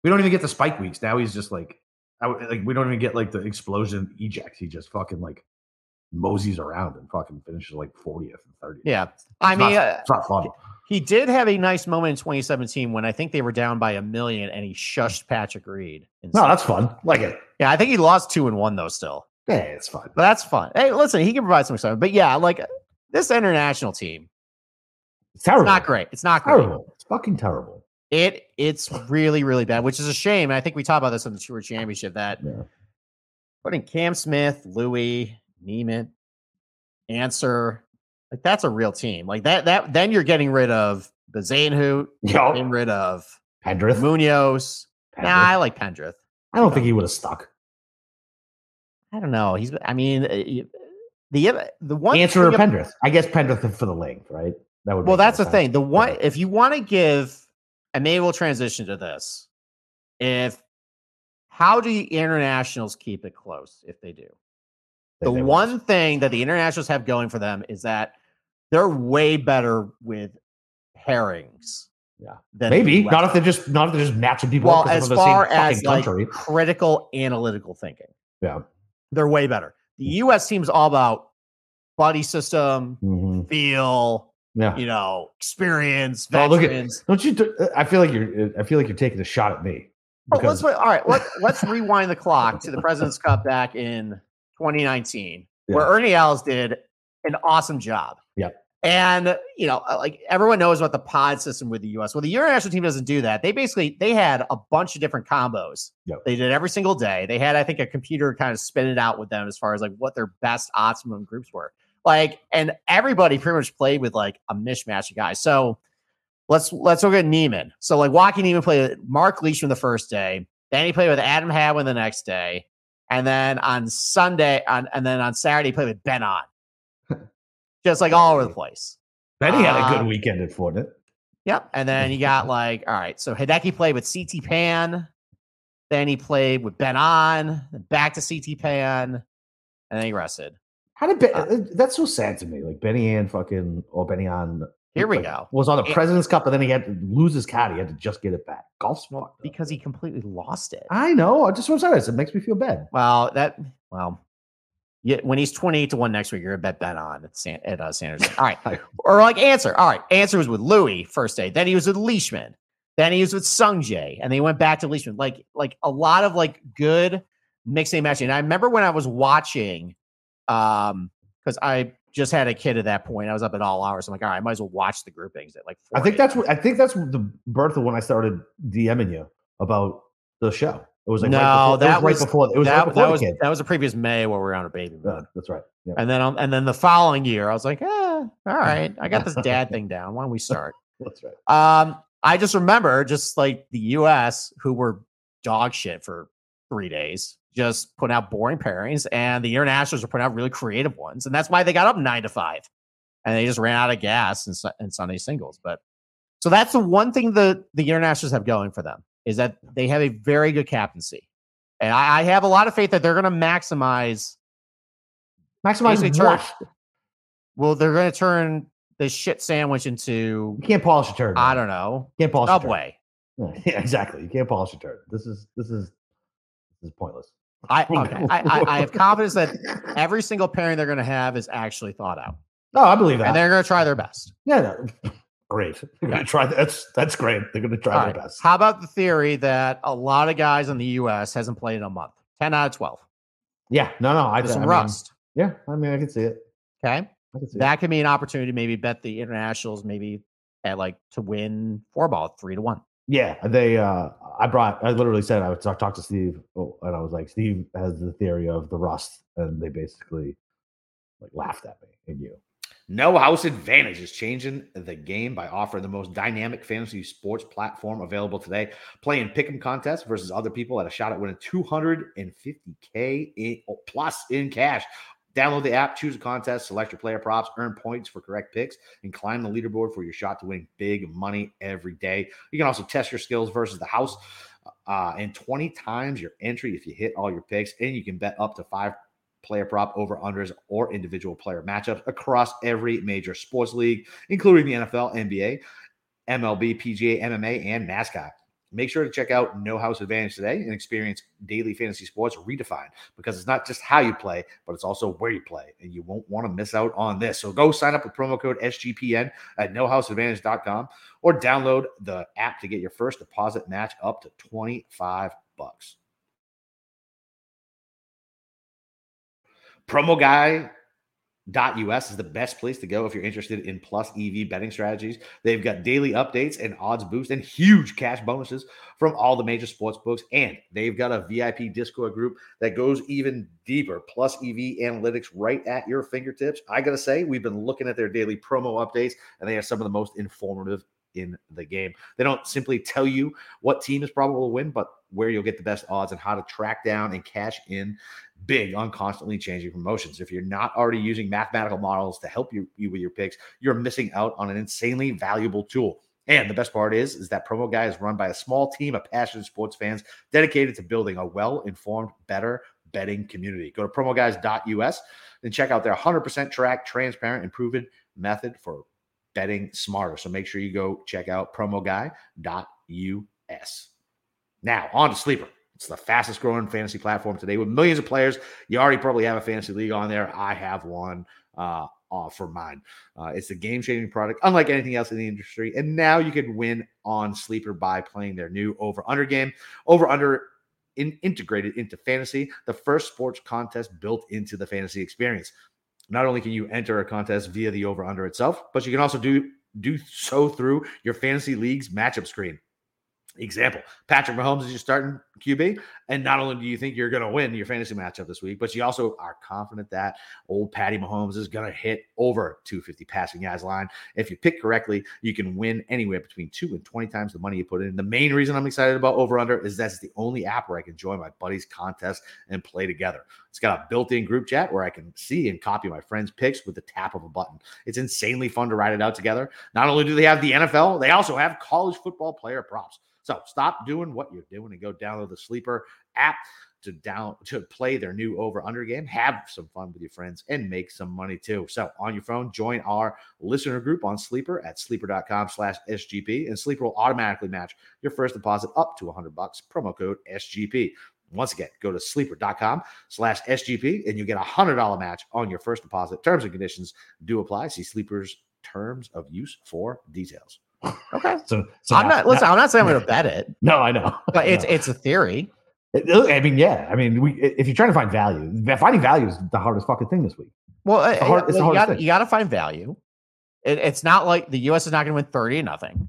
We don't even get the spike weeks. Now he's just like, I, like we don't even get like the explosion ejects. He just fucking like moseys around and fucking finishes like fortieth and thirtieth. Yeah. I It's mean, not, uh, it's not fun. he did have a nice moment in twenty seventeen when I think they were down by a million and he shushed Patrick Reed. No, that's fun. Like it. Yeah, I think he lost two and one though still. Yeah, it's fun. But that's fun. Hey, listen, he can provide some excitement. But yeah, like this international team, It's terrible. it's not great. It's not great. terrible. It's fucking terrible. It it's really, really bad, which is a shame. And I think we talked about this on the Tour Championship that Yeah. putting Cam Smith, Louis, Neiman, Answer, like that's a real team. Like that, that then you're getting rid of Bazanhout, Yo, getting rid of Pendrith. Munoz. Pendrith. Nah, I like Pendrith. I don't think he would have stuck. I don't know. He's I mean uh, the the one Answer or thing ab- Pendrith. I guess Pendrith for the length, right? That would. Well, make that's the more thing. sense. The one Yeah. if you want to give, and maybe we'll transition to this. If how do the internationals keep it close if they do? They- The they one won't. thing that the internationals have going for them is that they're way better with pairings. Yeah. than the Maybe U S. not if they're just not if they're just matching people. Well, up 'cause as they're from the far same as fucking like country. critical analytical thinking, Yeah. they're way better. The U S team's all about buddy system, Mhm. feel, Yeah. you know, experience, Oh, look at- veterans. Don't you? do- I feel like you're. I feel like you're taking a shot at me. Oh, let's because- wait. All right, let, let's rewind the clock to the President's Cup back in twenty nineteen, where Yeah. Ernie Els did an awesome job. Yep. And you know, uh, like everyone knows about the pod system with the U S. Well, the international team doesn't do that. They basically they had a bunch of different combos. Yep. They did every single day. They had, I think, a computer kind of spin it out with them as far as like what their best optimum groups were. Like, and everybody pretty much played with like a mishmash of guys. So let's let's look at Neiman. So like Joaquin Neiman played with Mark Leishman the first day. Then he played with Adam Hadwin the next day. And then on Sunday, on and then on Saturday, he played with Ben On. Just like all over the place. Benny had a Uh, good weekend at Fortnite. Yep. And then you got like, all right. So Hideki played with C T Pan. Then he played with Ben On. Then back to C T Pan. And then he rested. How did ben, uh, that's so sad to me? Like Benny Ann fucking or Benny on. Here we like, go. Was on the And- President's Cup, but then he had to lose his card. He had to just get it back. Golf's fucked up. Because he completely lost it. I know. I just want to say this. It makes me feel bad. Well, that well, yeah. When he's twenty-eight to one next week, you're a bet bet on at, San, at uh, Sanders. All right, or like Answer. All right, Answer was with Louis first day. Then he was with Leishman. Then he was with Sung Jae, and they went back to Leishman. Like like a lot of like good mixing and matching. And I remember when I was watching, um, because I just had a kid at that point. I was up at all hours. I'm like, all right, I might as well watch the groupings at like. I think four that's a.m. what I think that's the birth of when I started DMing you about the show. It was like No, right before, that it was, was- right before it was that, right before that the was kid. that was a previous May where we were on a baby moon. Yeah, that's right. Yeah. And then, um, and then the following year, I was like, eh, all right, I got this dad thing down. Why don't we start? That's right. Um, I just remember just like the U S who were dog shit for three days, just putting out boring pairings, and the internationals were putting out really creative ones, and that's why they got up nine to five, and they just ran out of gas in, Su- in Sunday singles. But so that's the one thing the the internationals have going for them is that they have a very good captaincy, and I, I have a lot of faith that they're going to maximize. Maximize Basically turn- what? Well, they're going to turn this shit sandwich into You can't polish a turd. I man. don't know You can't polish a turd. Subway. Yeah, exactly. You can't polish a turd. This is this is this is pointless. I, okay. I, I I have confidence that every single pairing they're going to have is actually thought out, No, I believe that. and they're going to try their best. yeah, no. Great. They're gonna try that. That's that's great. They're gonna try All their right. best. How about the theory that a lot of guys in the U S hasn't played in a month? ten out of twelve. Yeah, no, no. I, There's I some mean, rust. Yeah, I mean, I can see it. Okay. I can see That could be an opportunity to maybe bet the internationals maybe at like to win four ball three to one. it. Yeah, they. uh I brought. I literally said I would talk, talk to Steve, oh, and I was like, Steve has the theory of the rust, and they basically like laughed at me and you. No House Advantage is changing the game by offering the most dynamic fantasy sports platform available today. Playing pick'em contests versus other people at a shot at winning two hundred fifty K in, plus in cash. Download the app, choose a contest, select your player props, earn points for correct picks, and climb the leaderboard for your shot to win big money every day. You can also test your skills versus the house uh, and twenty times your entry if you hit all your picks, and you can bet up to five player prop over unders or individual player matchups across every major sports league, including the N F L, N B A, M L B, P G A, M M A, and NASCAR. Make sure to check out No House Advantage today and experience daily fantasy sports redefined, because it's not just how you play, but it's also where you play, and you won't want to miss out on this. So go sign up with promo code S G P N at no house advantage dot com or download the app to get your first deposit match up to twenty-five bucks. Promo Guy Dot .us is the best place to go if you're interested in plus E V betting strategies. They've got daily updates and odds boost and huge cash bonuses from all the major sports books, and they've got a V I P Discord group that goes even deeper. Plus E V analytics right at your fingertips. I gotta say, we've been looking at their daily promo updates, and they are some of the most informative in the game. They don't simply tell you what team is probable to win, but where you'll get the best odds and how to track down and cash in big on constantly changing promotions. If you're not already using mathematical models to help you, you with your picks, you're missing out on an insanely valuable tool. And the best part is, is that Promo Guy is run by a small team of passionate sports fans dedicated to building a well-informed, better betting community. Go to promo guys dot U S and check out their one hundred percent tracked, transparent, and proven method for betting smarter. So make sure you go check out promo guy dot U S. Now, on to Sleeper. It's the fastest growing fantasy platform today with millions of players. You already probably have a fantasy league on there. I have one uh, uh, for mine. Uh, it's a game-changing product, unlike anything else in the industry. And now you can win on Sleeper by playing their new over-under game. Over-under in, integrated into fantasy, the first sports contest built into the fantasy experience. Not only can you enter a contest via the over-under itself, but you can also do, do so through your fantasy league's matchup screen. Example, Patrick Mahomes is your starting Q B, and not only do you think you're going to win your fantasy matchup this week, but you also are confident that old Patty Mahomes is going to hit over two fifty passing yards line. If you pick correctly, you can win anywhere between two and twenty times the money you put in. The main reason I'm excited about Over Under is that's the only app where I can join my buddies' contests and play together. It's got a built-in group chat where I can see and copy my friends' picks with the tap of a button. It's insanely fun to write it out together. Not only do they have the N F L, they also have college football player props. So stop doing what you're doing and go download the Sleeper app to down to play their new over-under game. Have some fun with your friends and make some money too. So on your phone, join our listener group on Sleeper at sleeper dot com slash S G P, and Sleeper will automatically match your first deposit up to one hundred bucks. Promo code S G P. Once again, go to sleeper dot com slash S G P and you get a one hundred dollars match on your first deposit. Terms and conditions do apply. See Sleeper's terms of use for details. Okay. So, so I'm not, listen, I'm not saying I'm going to bet it. No, I know. But it's no. it's a theory. I mean, yeah. I mean, we if you're trying to find value, finding value is the hardest fucking thing this week. Well, it's the hard, it's well, the you, got, thing. you got to find value. It, it's not like the U S is not going to win thirty to nothing.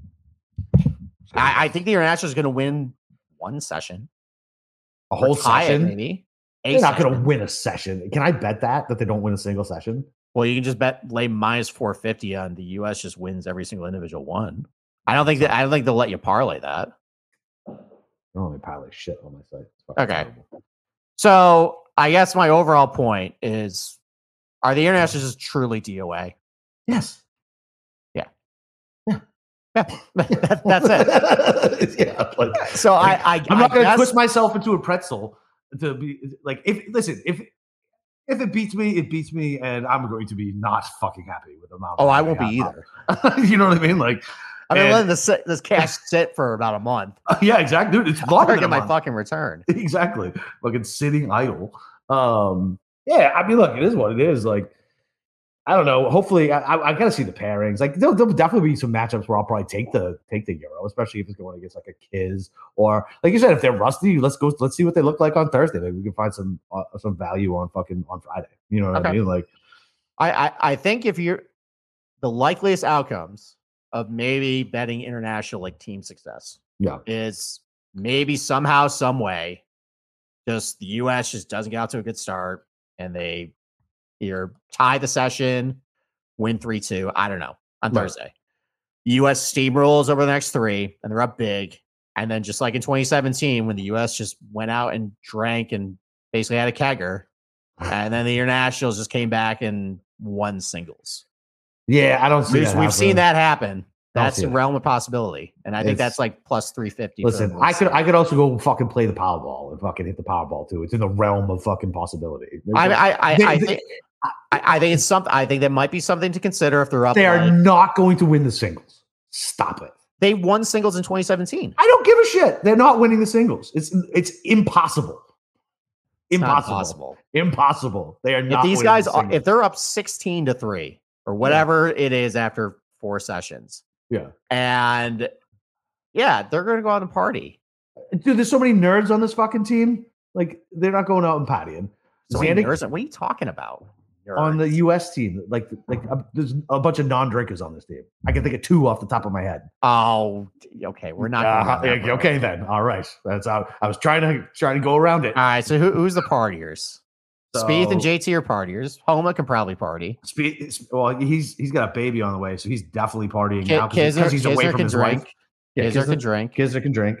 I, I think the International is going to win one session. A whole session? It, maybe. A They're not going to session. win a session. Can I bet that, that they don't win a single session? Well, you can just bet lay minus four fifty on the U S just wins every single individual one. I don't think that I don't think they'll let you parlay that. I don't only parlay shit on my site. Okay. Terrible. So I guess my overall point is, are the Internationals just truly D O A? Yes. Yeah. Yeah. Yeah. that, that's it. Yeah, like, so like, I, I I'm not I going to guess, twist myself into a pretzel to be like, if listen, if if it beats me, it beats me, and I'm going to be not fucking happy with the amount. Oh, I won't be either. You know what I mean? Like, I mean, and, letting this this cash sit for about a month. Yeah, exactly, dude. It's I'm longer gonna than get a my month. fucking return. Exactly, fucking sitting idle. Um, yeah, I mean, look, it is what it is. Like, I don't know. Hopefully, I, I, I gotta see the pairings. Like, there'll, there'll definitely be some matchups where I'll probably take the take the Euro, especially if it's going against like a Kiz or, like you said, if they're rusty, let's go. Let's see what they look like on Thursday. Maybe we can find some uh, some value on fucking on Friday. You know what Okay. I mean? Like, I, I I think if you're the likeliest outcomes of maybe betting international like team success yeah, is maybe somehow, some way, just the U S just doesn't get out to a good start and they either tie the session, win three two. I don't know on Right. Thursday. U S steamrolls over the next three and they're up big. And then just like in twenty seventeen, when the U S just went out and drank and basically had a kegger, and then the internationals just came back and won singles. yeah. I don't see. We've, that we've seen happening. that happen. That's see a that. realm of possibility. And I think It's- that's like plus three fifty. Listen, I could I could also go fucking play the Powerball and fucking hit the Powerball too. It's in the realm of fucking possibility. I, I, I, They- I, they- think, I, I think it's something. I think that might be something to consider if they're up. They are like- not going to win the singles. Stop it. They won singles in twenty seventeen. I don't give a shit. They're not winning the singles. It's it's impossible. It's not Impossible. possible. Impossible. They are If not. these winning guys, the are, singles. if they're up sixteen to three or whatever it is after four sessions, yeah, and yeah, they're going to go out and party. dude, there's so many nerds on this fucking team. Like they're not going out and partying. So many Xander- nerds, what are you talking about? on the Nerds. U S team, like like uh, there's a bunch of non-drinkers on this team. I can think of two off the top of my head. Oh, okay. We're not. going Uh, down that okay, road. okay then. All right. That's how I was trying to trying to go around it. All right. So who, who's the partiers? Spieth and So- J T are partiers. Homa can probably party. Spe- well, he's he's got a baby on the way, so he's definitely partying Ki- now because Kisner, he's away Kisner from can his drink. wife. Yeah, Kisner can Kisner, drink. Kisner can drink.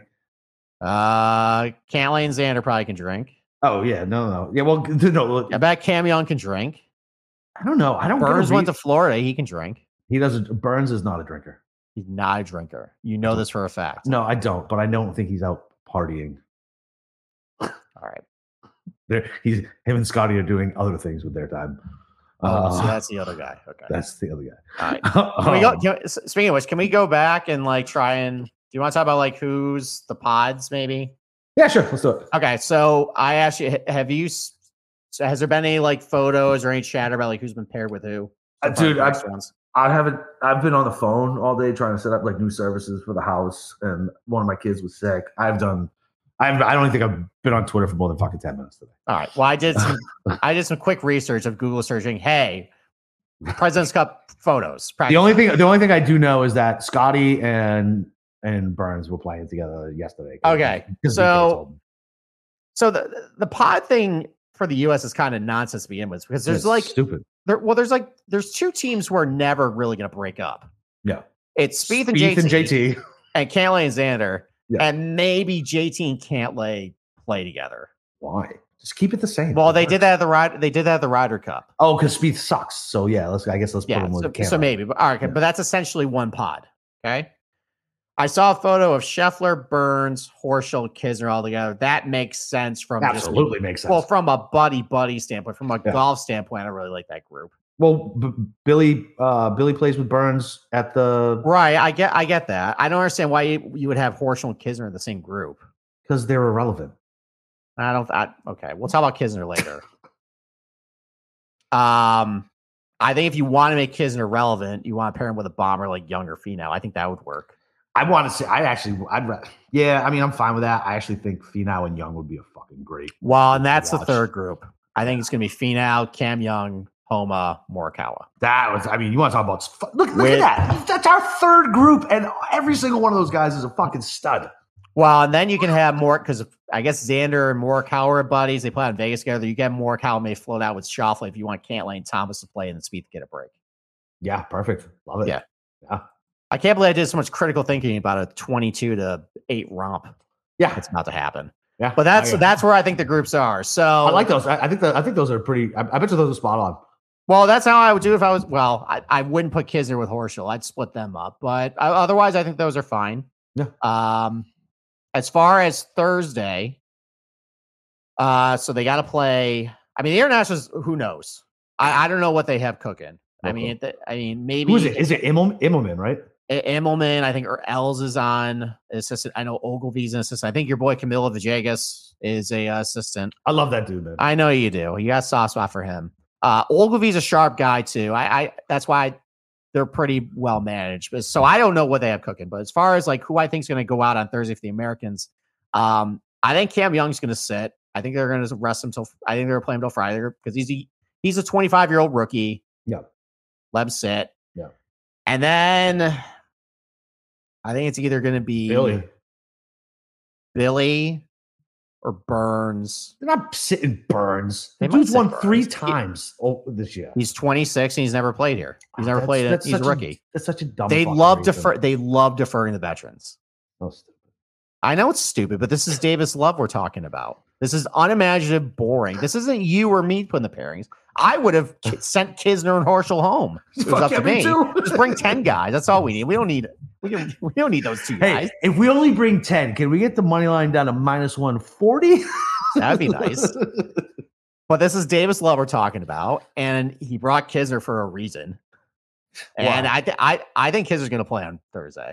Uh, Cantlay and Xander probably can drink. Oh yeah, no, no, yeah. Well, no, look, I bet Cam Young can drink. I don't know. I don't. get a Burns went to re- Florida. He can drink. He doesn't. Burns is not a drinker. He's not a drinker. You know this for a fact. No, I don't. But I don't think he's out partying. All right. There, he's him and Scotty are doing other things with their time. Oh, Uh, so that's the other guy. Okay. that's the other guy. All right. Can we go? Um, Can, s- speaking of which, can we go back and like try and do you want to talk about like who's the pods maybe? yeah, sure. Let's do it. Okay, so I actually have you. s- So has there been any like photos or any chatter about like who's been paired with who? Uh, So far, dude, the I- next ones? I haven't. I've been on the phone all day trying to set up like new services for the house, and one of my kids was sick. I've done. I've. I don't think I've been on Twitter for more than fucking ten minutes today. All right. Well, I did some. I did some quick research of Google searching. Hey, President's Cup photos. The practice only thing. The only thing I do know is that Scotty and and Burns were playing together yesterday. Okay, 'Cause B K so- told me. So the the pod thing for the U S is kind of nonsense to begin with because there's It's like stupid. there. Well, there's like there's two teams who are never really going to break up. Yeah. It's Spieth and Spieth J T and J T. and Cantlay and Xander, Yeah. and maybe J T and Cantlay play together. Why? Just keep it the same. Well, they did that at the ride. They did that at the Ryder Cup. Oh, because Spieth sucks. So yeah, let's. I guess let's put Yeah, him with so, Cantlay. so maybe, but all right, okay, Yeah. but that's essentially one pod. Okay. I saw a photo of Scheffler, Burns, Horschel, Kisner all together. That makes sense from Absolutely just, makes sense. well, from a buddy buddy standpoint, from a Yeah. golf standpoint, I really like that group. Well, B- Billy uh, Billy plays with Burns at the Right, I get, I get that. I don't understand why you, you would have Horschel and Kisner in the same group. because they're irrelevant. I don't. I, okay, we'll talk about Kisner later. um, I think if you want to make Kisner relevant, you want to pair him with a bomber like Young or Finau. I think that would work. I want to say I actually I'd ra- yeah. I mean, I'm fine with that. I actually think Finau and Young would be a fucking great. Well, and that's the watch. third group. I think it's going to be Finau, Cam Young, Homa, Morikawa. That was. I mean, you want to talk about fu- look look With- at that. That's our third group, and every single one of those guys is a fucking stud. Well, and then you can have more because I guess Xander and Morikawa are buddies. They play in Vegas together. You get Morikawa may float out with Schauffele if you want Cantlay and Thomas to play and then Spieth to get a break. Yeah, perfect. Love it. Yeah. I can't believe I did so much critical thinking about a twenty-two to eight romp. yeah, It's about to happen. yeah. But that's I, that's where I think the groups are. So I like those. I, I think that I think those are pretty. I, I bet you those are spot on. well, that's how I would do if I was. Well, I, I wouldn't put Kisner with Horschel. I'd split them up. But uh, otherwise, I think those are fine. Yeah. Um, as far as Thursday, uh, so they got to play. I mean, the internationals. Who knows? I, I don't know what they have cooking. I Okay. mean, th- I mean, maybe Who is it? Is it Immel, Immelman, right? I- Immelman, I think, or Els is on assistant. I know Ogilvy's an assistant. I think your boy Camilo Villegas is a uh, assistant. I love that dude, man. I know you do. You got a soft spot for him. Uh, Ogilvy's a sharp guy too. I, I that's why they're pretty well managed. But so I don't know what they have cooking. But as far as like who I think is going to go out on Thursday for the Americans, um, I think Cam Young's going to sit. I think they're going to rest him till. I think they're playing till Friday because he's a, he's a twenty-five year old rookie. Yeah. Let him sit. Yeah. And then I think it's either going to be Billy. Billy or Burns. They're not sitting Burns. They The might dude's sit won three Burns. He- times oh, this year. He's twenty-six and he's never played here. He's Ah, never that's- played it. that's He's a such rookie. That's such a dumb. They fucking love reason. defer. They love deferring the veterans. So stupid. I know it's stupid, but this is Davis Love we're talking about. This is unimaginative, boring. This isn't you or me putting the pairings. I would have ki- sent Kisner and Horschel home. It was Fuck up to yeah, me me. too. Just bring ten guys. That's all we need. We don't need. We don't, we don't need those two guys. Hey, if we only bring ten, can we get the money line down to minus one forty? That'd be nice. But this is Davis Love we're talking about, and he brought Kisner for a reason. And Wow. I, th- I, I think Kisner's going to play on Thursday.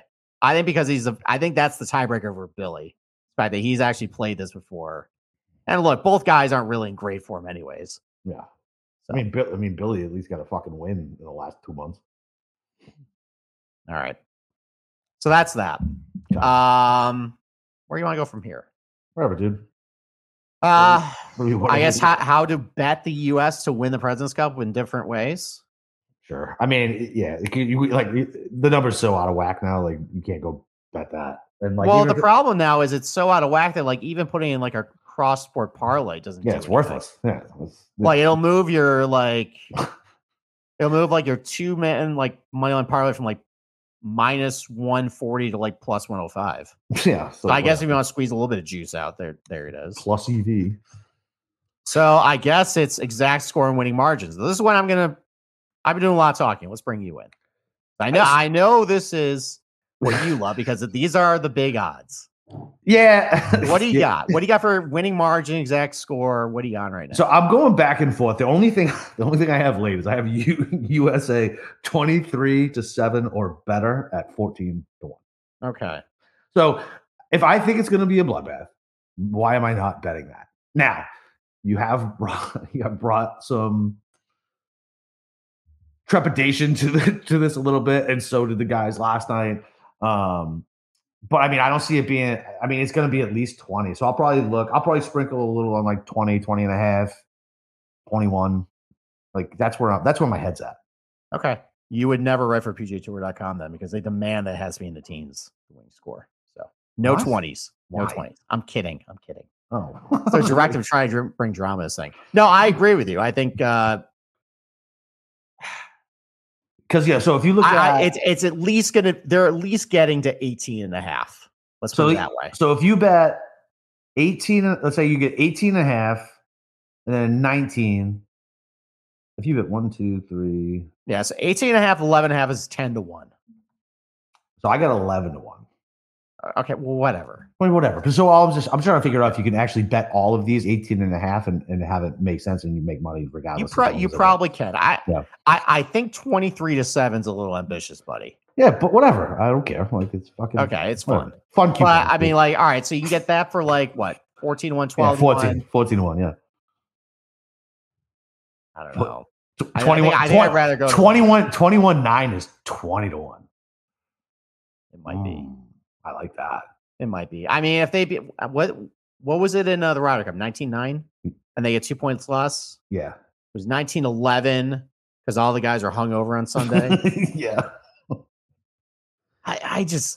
I think because he's a, I think that's the tiebreaker over Billy. The fact that he's actually played this before. And look, both guys aren't really in great form anyways. Yeah. So. I mean, Bill, I mean, Billy at least got a fucking win in the last two months. All right. So that's that. Okay. Um, where do you want to go from here? Whatever, dude. Uh, What do you want I to guess do? how, how to bet the U S to win the President's Cup in different ways. Sure. I mean, yeah, it can- you, like the number's so out of whack now. Like you can't go bet that. And like, well, even the if it- problem now is it's so out of whack that like even putting in like a cross sport parlay doesn't. yeah, do it's anything. worthless. Yeah, it's, Like it'll move your like, it'll move like your two man like money line parlay from like minus one forty to like plus one oh five. yeah. So, So I guess if whatever. you want to squeeze a little bit of juice out there, there it is. plus E V. So I guess it's exact score and winning margins. This is what I'm gonna. I've been doing a lot of talking. Let's bring you in. I know. I know this is what you love because these are the big odds. Yeah. What do you Yeah. got? What do you got for winning margin, exact score? What do you got right now? So I'm going back and forth. The only thing, the only thing I have late is I have U, U S A twenty-three to seven or better at fourteen to one. Okay. So if I think it's going to be a bloodbath, why am I not betting that? Now you have brought, you have brought some trepidation to the to this a little bit, and so did the guys last night. Um, but I mean, I don't see it being. I mean, it's going to be at least twenty. So I'll probably look. I'll probably sprinkle a little on like twenty, twenty and a half, twenty-one. Like that's where I'm, that's where my head's at. Okay. You would never write for P G A Tour dot com then because they demand that it has to be in the teens to win score. So no What? twenties. No Why? twenties. I'm kidding. I'm kidding. Oh, So directive trying to bring drama to this thing. No, I agree with you. I think uh, because yeah. So if you look I, at I, it's it's at least gonna they're at least getting to eighteen and a half. Let's so put it that way. so if you bet eighteen, let's say you get eighteen and a half, and then nineteen. If you bet one, two, three, Yeah, so eighteen and a half, eleven and a half is ten to one. so I got eleven to one. Okay, well, whatever. I mean, whatever. So all I'm just I'm trying to figure out if you can actually bet all of these eighteen and a half and, and have it make sense and you make money regardless. You of pro- how you much it is. probably can. I, Yeah. I I think twenty-three to seven is a little ambitious, buddy. Yeah, but whatever. I don't care. Like it's fucking Okay, it's whatever. fun. Fun But coupon. I mean, like, all right, so you can get that for like what? fourteen to one, yeah, twelve to fourteen, one? fourteen to one, yeah. I don't Tw- know. Tw- I- I twenty-one, think- I think I'd twenty- rather go to- twenty-one, twenty-one nine is twenty to one. It might be. Mm, I like that. It might be. I mean, if they be what what was it in uh, the Ryder Cup? nineteen nine? And they get two points less? Yeah. It was nineteen eleven because all the guys are hungover on Sunday. yeah. I, I just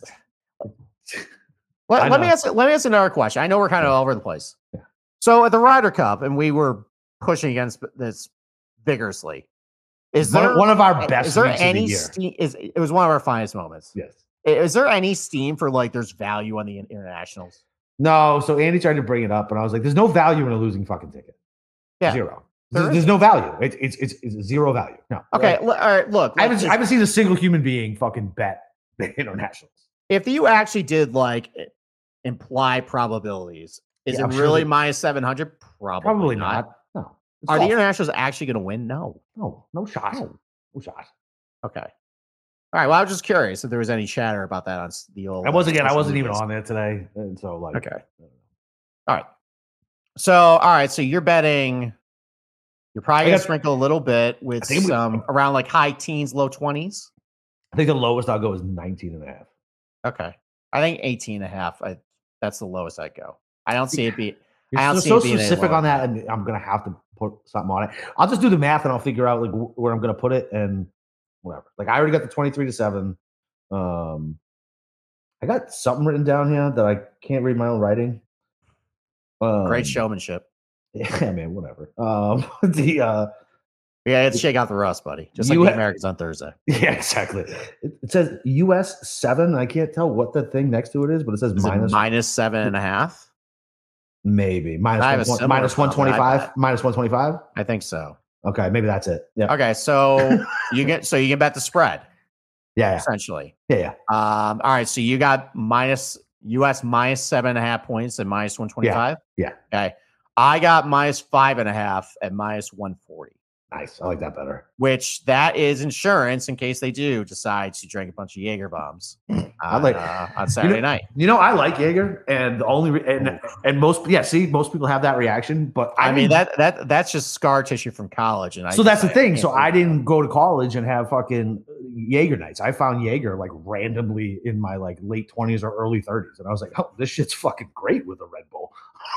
let, I let me know. ask let me ask another question. I know we're kind of all over the place. Yeah. So at the Ryder Cup, and we were pushing against this vigorously. Is One, there one of our best is there weeks of the any year. steam? Is it was one of our finest moments? Yes. I- Is there any steam for like there's value on the in- internationals? No, so Andy tried to bring it up, and I was like, "There's no value in a losing fucking ticket. Yeah. Zero. There There's, there's no value. It's it's it's, it's zero value. No. Okay, Like, l- all right. Look, I haven't like, I haven't seen a single human being fucking bet the internationals. if you actually did like i- imply probabilities, is Yeah, it I'm sure really they- minus seven hundred? Probably, Probably not. not. No. It's Are the false. internationals actually going to win? No. No, no shot. No. No shot. Okay. All right. Well, I was just curious if there was any chatter about that on s- the old. And once again, I social wasn't even medias. on there today, and so like, Okay. All right. So, all right. So you're betting. You're probably I going to got- sprinkle a little bit with I think we- some around like high teens, low twenties. I think the lowest I'll go is nineteen and a half. Okay. I think eighteen and a half. I, that's the lowest I'd go. I don't see it be. You're I don't so, see so it being any specific lower on that, and I'm gonna have to put something on it. I'll just do the math and I'll figure out like wh- where I'm gonna put it and whatever. Like I already got the twenty-three to seven. Um, I got something written down here that I can't read my own writing. Um, Great showmanship. Yeah, man, whatever. Um, the uh, Yeah, it's shake out the rust, buddy. Just like You the ha- Americans on Thursday. yeah, exactly. It, it says U S seven. I can't tell what the thing next to it is, but it says Is it minus minus seven and a half? maybe minus I have a one, similar minus one problem, I twenty-five. bet. Minus one twenty-five. I think so. Okay, maybe that's it. Yeah, Okay, so you get so you can bet the spread yeah, yeah, essentially. yeah, yeah. Um, all right, so you got minus U S minus seven and a half points and minus one twenty five. yeah. Okay, I got minus five and a half at minus one forty. Nice. I like that better. Which that is insurance in case they do decide to drink a bunch of Jaeger bombs I on, like uh, on Saturday you know, night. You know, I like Jaeger, and the only re- and and most yeah, see, most people have that reaction, but I, I mean didn't- that that that's just scar tissue from college, and I So that's the I thing. can't So do I that. didn't go to college and have fucking Jaeger nights. I found Jaeger like randomly in my like late twenties or early thirties, and I was like, "Oh, this shit's fucking great with a Red Bull."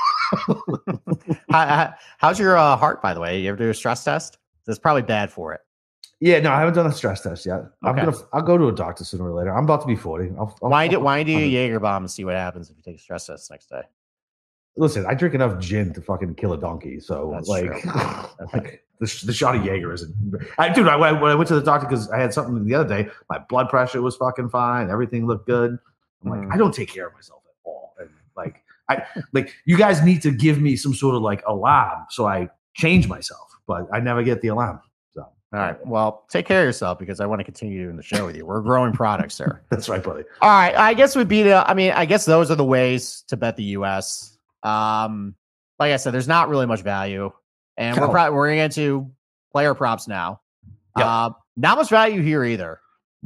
How, how- how's your uh, heart, by the way? You ever do a stress test? That's probably bad for it. Yeah, no, I haven't done a stress test yet. I'm Okay. gonna, I'll go to a doctor sooner or later. I'm about to be forty. I'll, I'll, Why do I'll- why do I'll you Jaeger bomb and see what happens if you take a stress test next day? Listen, I drink enough gin to fucking kill a donkey. So That's like, true. like the, sh- the shot of Jaeger isn't. I dude, I, went- when I went to the doctor because I had something the other day. My blood pressure was fucking fine. Everything looked good. I'm like, Mhm. I don't take care of myself at all. And like, I like you guys need to give me some sort of like alarm so I change myself, but I never get the alarm. So All right. Well, take care of yourself because I want to continue doing the show with you. We're growing products, sir. that's right, buddy. All right. I guess we'd be the, I mean, I guess those are the ways to bet the U S. Um, like I said, there's not really much value. And we're No. probably we're gonna get into player props now. Yep. Uh, not much value here either.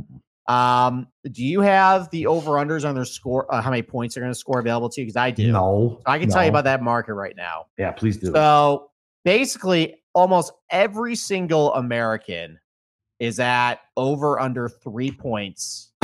Um, do you have the over-unders on their score, uh, how many points they're gonna score available to you? Because I do. No, So I can tell you no. about that market right now. Yeah, please do. So basically, almost every single American is at over under three points,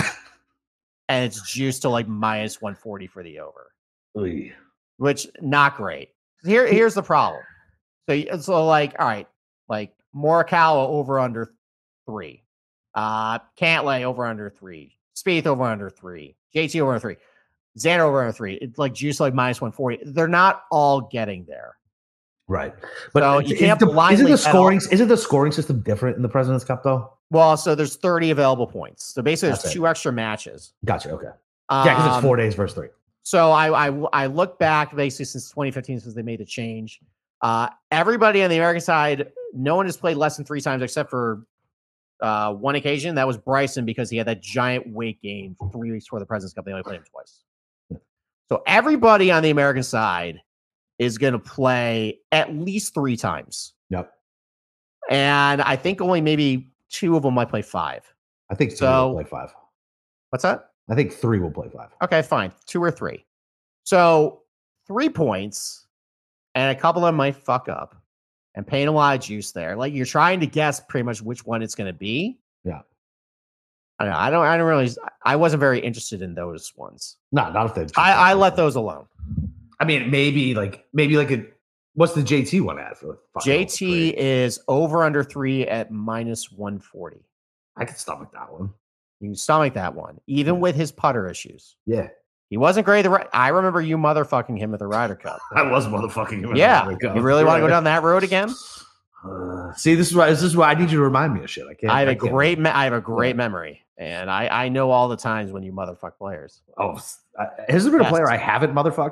and it's juiced to like minus one forty for the over, Oy. which not great. Here, here's the problem. So, y- so like, all right, like Morikawa over under three, uh, Cantlay over under three, Spieth over under three, J T over under three, Xander over under three. It's like juiced like minus one forty. They're not all getting there. Right, but So is you can't the, blindly isn't the bet all- scoring isn't the scoring system different in the President's Cup though? Well, so there's thirty available points. So basically, That's there's it. two extra matches. Gotcha. Okay. Yeah, because it's Um, four days versus three. So I, I I look back basically since twenty fifteen, since they made the change. Uh, everybody on the American side, no one has played less than three times except for uh, one occasion. That was Bryson because he had that giant weight gain three weeks before the President's Cup. They only played him twice. So everybody on the American side is going to play at least three times. Yep. And I think only maybe two of them might play five. I think three So- will play five. What's that? I think three will play five. Okay, fine. Two or three. So three points, and a couple of them might fuck up and paying a lot of juice there. Like you're trying to guess pretty much which one it's going to be. Yeah. I don't know. I don't, I don't really, I wasn't very interested in those ones. No, not if they. I, I let those alone. I mean, maybe like maybe like a. What's the J T one at for? fucking J over T three? is over under three at minus one forty. I could stomach that one. You can stomach that one, even with his putter issues. Yeah, He wasn't great. at The ri- I remember you motherfucking him at the Ryder Cup. I was motherfucking. him. Yeah. Oh my God. You really want to go down that road again? Uh, see, this is why this is why I need you to remind me of shit. I can't. I have I a can't- great, me- I have a great Yeah. memory, and I, I know all the times when you motherfuck players. Oh, I, has there been a Yes. player I haven't motherfucked?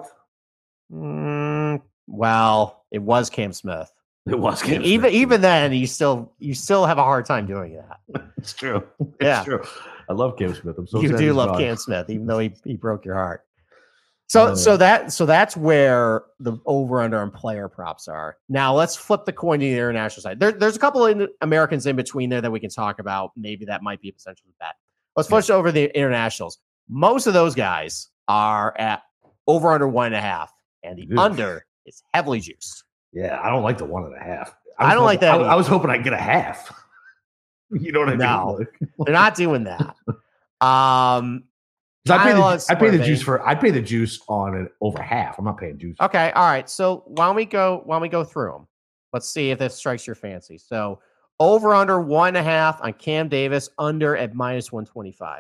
Mm, well, it was Cam Smith. It was Cam even Smith. even then, you still you still have a hard time doing that. It's true. It's Yeah. true. I love Cam Smith. I'm so you sad do he's love gone. Cam Smith, even though he, he broke your heart. So Uh, so that so that's where the over under and player props are. Now let's flip the coin to the international side. There, there's a couple of Americans in between there that we can talk about. Maybe that might be a potential bet. Let's push over the internationals. Most of those guys are at over under one and a half, and the Oof. under is heavily juiced. Yeah, I don't like the one and a half. I was don't like hoping- that I, I was hoping I'd get a half. You know what I mean? No. Like, They're not doing that. Um, 'cause I pay I the, love I pay the Sporting. juice for I pay the juice on it over half. I'm not paying juice. Okay, all right. So why don't we go? Why don't we go through them? Let's see if this strikes your fancy. So over under one and a half on Cam Davis, under at minus one twenty five.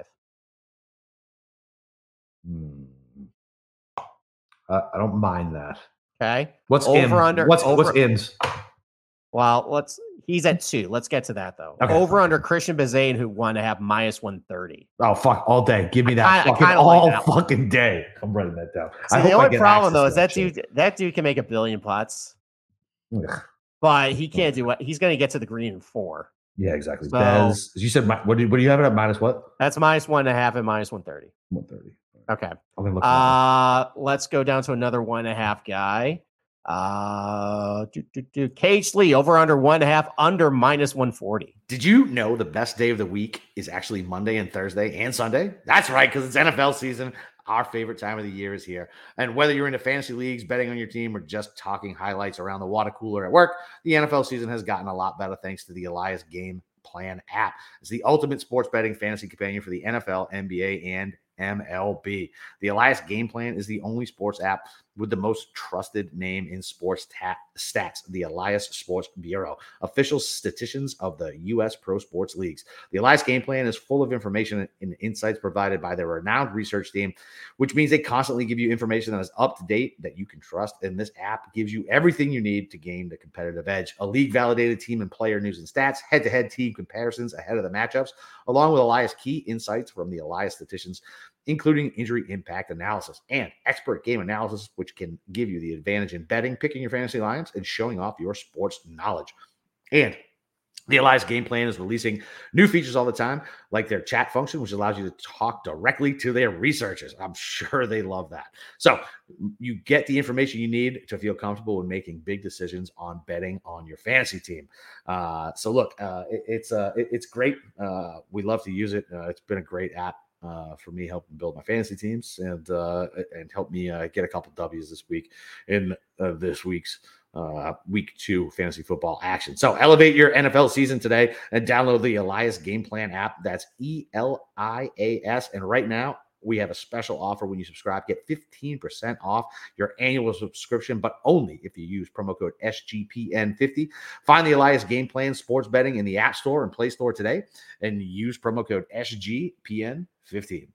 Hmm. Uh, I don't mind that. Okay. What's Over, in? under, What's over- what's ins? Well, let's. He's at two. Let's get to that though. Okay. Over under Christian Bazane, who won to have minus one thirty. Oh fuck! All day. Give me that I kinda- I fucking kinda like all that one. fucking day. I'm writing that down. See, I the hope I only get problem though access is to that shit. dude. That dude can make a billion putts, Ugh. but he can't do what he's going to get to the green in four. Yeah, exactly. So- Bez, you said mi- what? Do you, what do you have it at minus what? That's minus one and a half and minus one thirty. One thirty. Okay. I'm gonna look. that up. Uh, let's go down to another one and a half guy. Uh, do, do, do. Cage Lee over under one and a half, under minus one forty. Did you know the best day of the week is actually Monday and Thursday and Sunday? That's right, because it's N F L season. Our favorite time of the year is here. And whether you're into fantasy leagues, betting on your team, or just talking highlights around the water cooler at work, the N F L season has gotten a lot better thanks to the Elias Game Plan app. It's the ultimate sports betting fantasy companion for the N F L, N B A, and M L B. The Elias Game Plan is the only sports app with the most trusted name in sports ta- stats, the Elias Sports Bureau, official statisticians of the U S pro sports leagues. The Elias Game Plan is full of information and insights provided by their renowned research team, which means they constantly give you information that is up to date, that you can trust. And this app gives you everything you need to gain the competitive edge. A league-validated team and player news and stats, head-to-head team comparisons ahead of the matchups, along with Elias key insights from the Elias statisticians, including injury impact analysis and expert game analysis, which can give you the advantage in betting, picking your fantasy lines, and showing off your sports knowledge. And the Elias Game Plan is releasing new features all the time, like their chat function, which allows you to talk directly to their researchers. I'm sure they love that. So you get the information you need to feel comfortable in making big decisions on betting on your fantasy team. Uh, so look, uh, it, it's uh, it, it's great. Uh, we love to use it. Uh, it's been a great app Uh, for me, helping build my fantasy teams and uh, and help me uh, get a couple W's this week in uh, this week's uh, week two fantasy football action. So elevate your N F L season today and download the Elias Game Plan app. That's E L I A S. And right now, we have a special offer when you subscribe. Get fifteen percent off your annual subscription, but only if you use promo code S G P N fifty. Find the Elias Game Plan sports betting in the App Store and Play Store today and use promo code S G P N fifteen.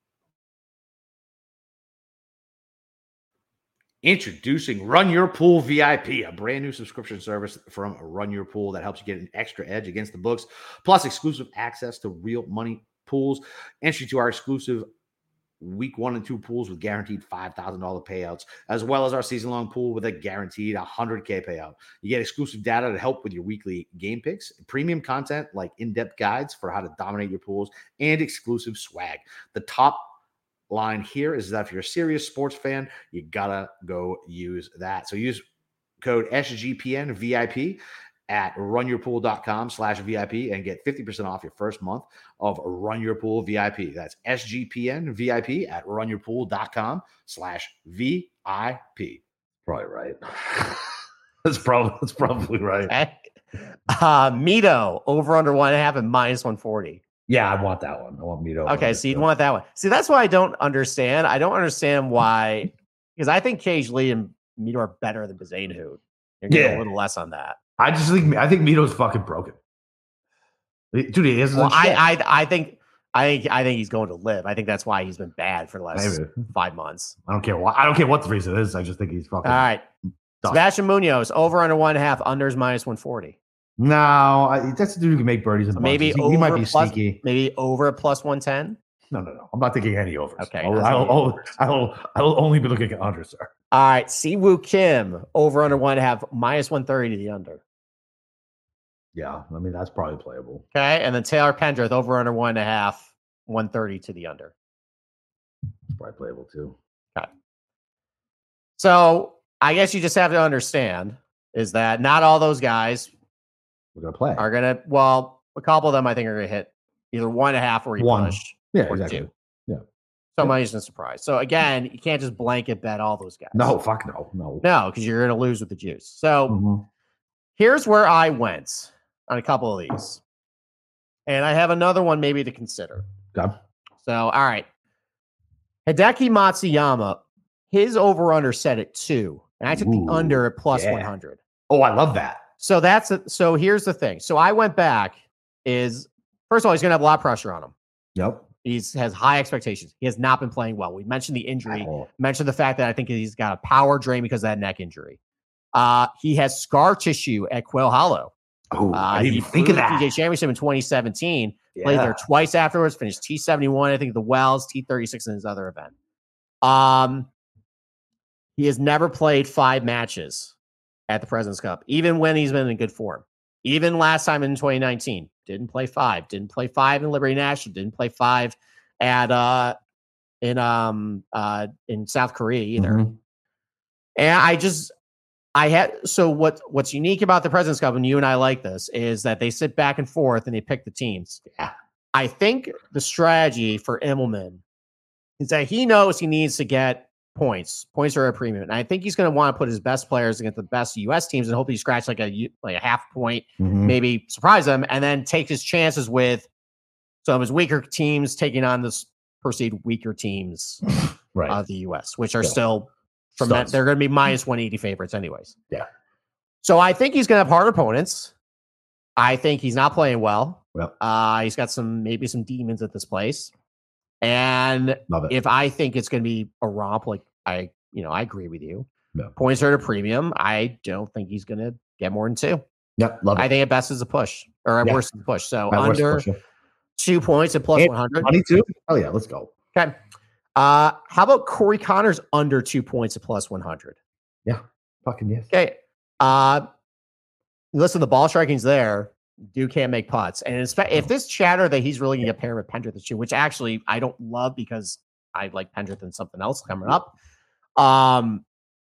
Introducing Run Your Pool V I P, a brand new subscription service from Run Your Pool that helps you get an extra edge against the books, plus exclusive access to real money pools, entry to our exclusive week one and two pools with guaranteed five thousand dollars payouts, as well as our season-long pool with a guaranteed one hundred K payout. You get exclusive data to help with your weekly game picks, premium content like in-depth guides for how to dominate your pools, and exclusive swag. The top line here is that if you're a serious sports fan, you gotta go use that. So use code S G P N V I P at runyourpool.com slash VIP and get fifty percent off your first month of Run Your Pool V I P. That's S G P N V I P at runyourpool.com slash V I P. Probably right. that's probably that's probably right. Okay. Uh, Mito over under one and a half and minus one forty. Yeah, I want that one. I want Mito. Okay, so you'd want that one. See, that's why I don't understand. I don't understand why, because I think Cage Lee and Mito are better than Bazanehood. You're getting Yeah. a little less on that. I just think I think Mito's fucking broken. Dude, he isn't. Well, I, I I think I think I think he's going to live. I think that's why he's been bad for the last Maybe. five months. I don't care what I don't care what the reason is. I just think he's fucking. All right. dust. Sebastian Munoz over under one and a half, unders minus one forty. No, I, that's the dude who can make birdies and So maybe bunches. He, over he might be plus, sneaky. maybe over a plus one ten. No, no, no. I'm not thinking any overs. Okay, I'll, that's I'll, all I'll, I'll, I'll only be looking at under, sir. All right. Siwoo Kim over under one and a half, minus one thirty to the under. Yeah, I mean that's probably playable. Okay. And then Taylor Pendrith over under one and a half, one thirty to the under. It's probably playable too. Okay. So I guess you just have to understand is that not all those guys We're gonna play. are going to, well, a couple of them I think are going to hit either one and a half or you One. push Yeah, or exactly. two. Yeah. So money's no surprise. So again, you can't just blanket bet all those guys. No, fuck no, no. No, because you're going to lose with the juice. So Mhm. here's where I went on a couple of these. And I have another one maybe to consider. Okay. So, all right. Hideki Matsuyama, his over-under set at two. And I took Ooh, the under at plus yeah. one hundred. Oh, I love that. So that's a, so here's the thing. So I went back is, first of all, he's going to have a lot of pressure on him. Yep. He's has high expectations. He has not been playing well. We mentioned the injury, Oh, mentioned the fact that I think he's got a power drain because of that neck injury. Uh, he has scar tissue at Quail Hollow. oh Uh, I didn't he even think flew of the that. P G A Championship in twenty seventeen. Played Yeah. there twice afterwards. Finished T seventy-one. I think the Wells T thirty-six in his other event. Um, he has never played five matches at the President's Cup, even when he's been in good form. Even last time in twenty nineteen, didn't play five. Didn't play five in Liberty National. Didn't play five at uh in um uh in South Korea either. Mhm. And I just I had so what what's unique about the President's Cup, and you and I like this, is that they sit back and forth and they pick the teams. Yeah. I think the strategy for Immelman is that he knows he needs to get points. Points are a premium. And I think he's going to want to put his best players against the best U S teams and hope he scratch like a like a half point, Mhm. maybe surprise them, and then take his chances with some of his weaker teams taking on this perceived weaker teams Right. of the U S, which are Yeah. still from that, Studs. they're going to be minus one eighty favorites anyways. Yeah. So I think he's going to have hard opponents. I think he's not playing well. Yep. Uh, he's got some maybe some demons at this place. And Love it. if I think it's going to be a romp, like I, you know, I agree with you. Yeah. Points are at a premium. I don't think he's going to get more than two. Yep. Love it. I think at best is a push, or at Yeah. worst is a push. So My worst under push, yeah. two points at plus And one hundred. Money too? Oh yeah, let's go. Okay. Uh, how about Corey Connors under two points at plus one hundred? Fucking yes. Okay. Uh, listen, the ball striking's there. Dude can't make putts. And inspe- if this chatter that he's really going to get paired with Pendrith this year, which actually I don't love because I like Pendrith and something else coming up. Um,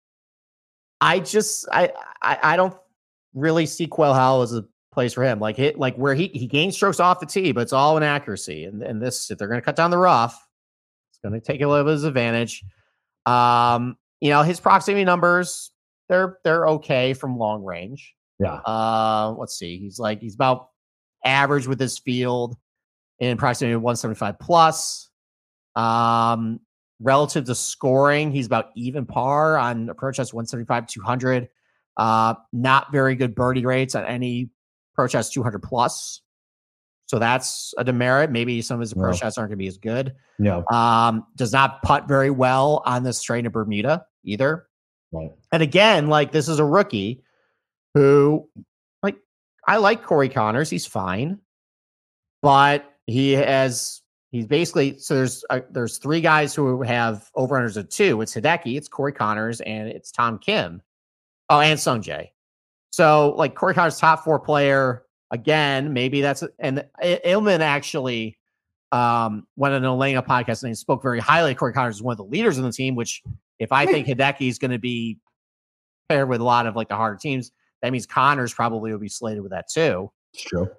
I just I I, I don't really see Quail Howell as a place for him. Like hit like where he he gains strokes off the tee, but it's all inaccuracy. And and this if they're going to cut down the rough, it's going to take a little bit of his advantage. Um, you know his proximity numbers they're they're okay from long range. Yeah. Uh, let's see. He's like he's about average with his field in proximity one seventy-five plus. Um, relative to scoring, he's about even par on approach test one seventy-five, two hundred. Uh, not very good birdie rates on any approach test two hundred plus. So that's a demerit. Maybe some of his approach Yeah. tests aren't going to be as good. Yeah. Um, does not putt very well on the straight of Bermuda either. Right. And again, like this is a rookie who, like, I like Corey Connors. He's fine, but he has he's basically so there's uh, there's three guys who have over-unders of two. It's Hideki, it's Corey Connors, and it's Tom Kim. Oh, and Sung Jae. So like Corey Connors, top four player again. Maybe that's and Immelman actually um, went on an Elena podcast and he spoke very highly of Corey Connors as one of the leaders in the team. Which if I think Hideki is going to be paired with a lot of like the harder teams, that means Connors probably will be slated with that too. It's true.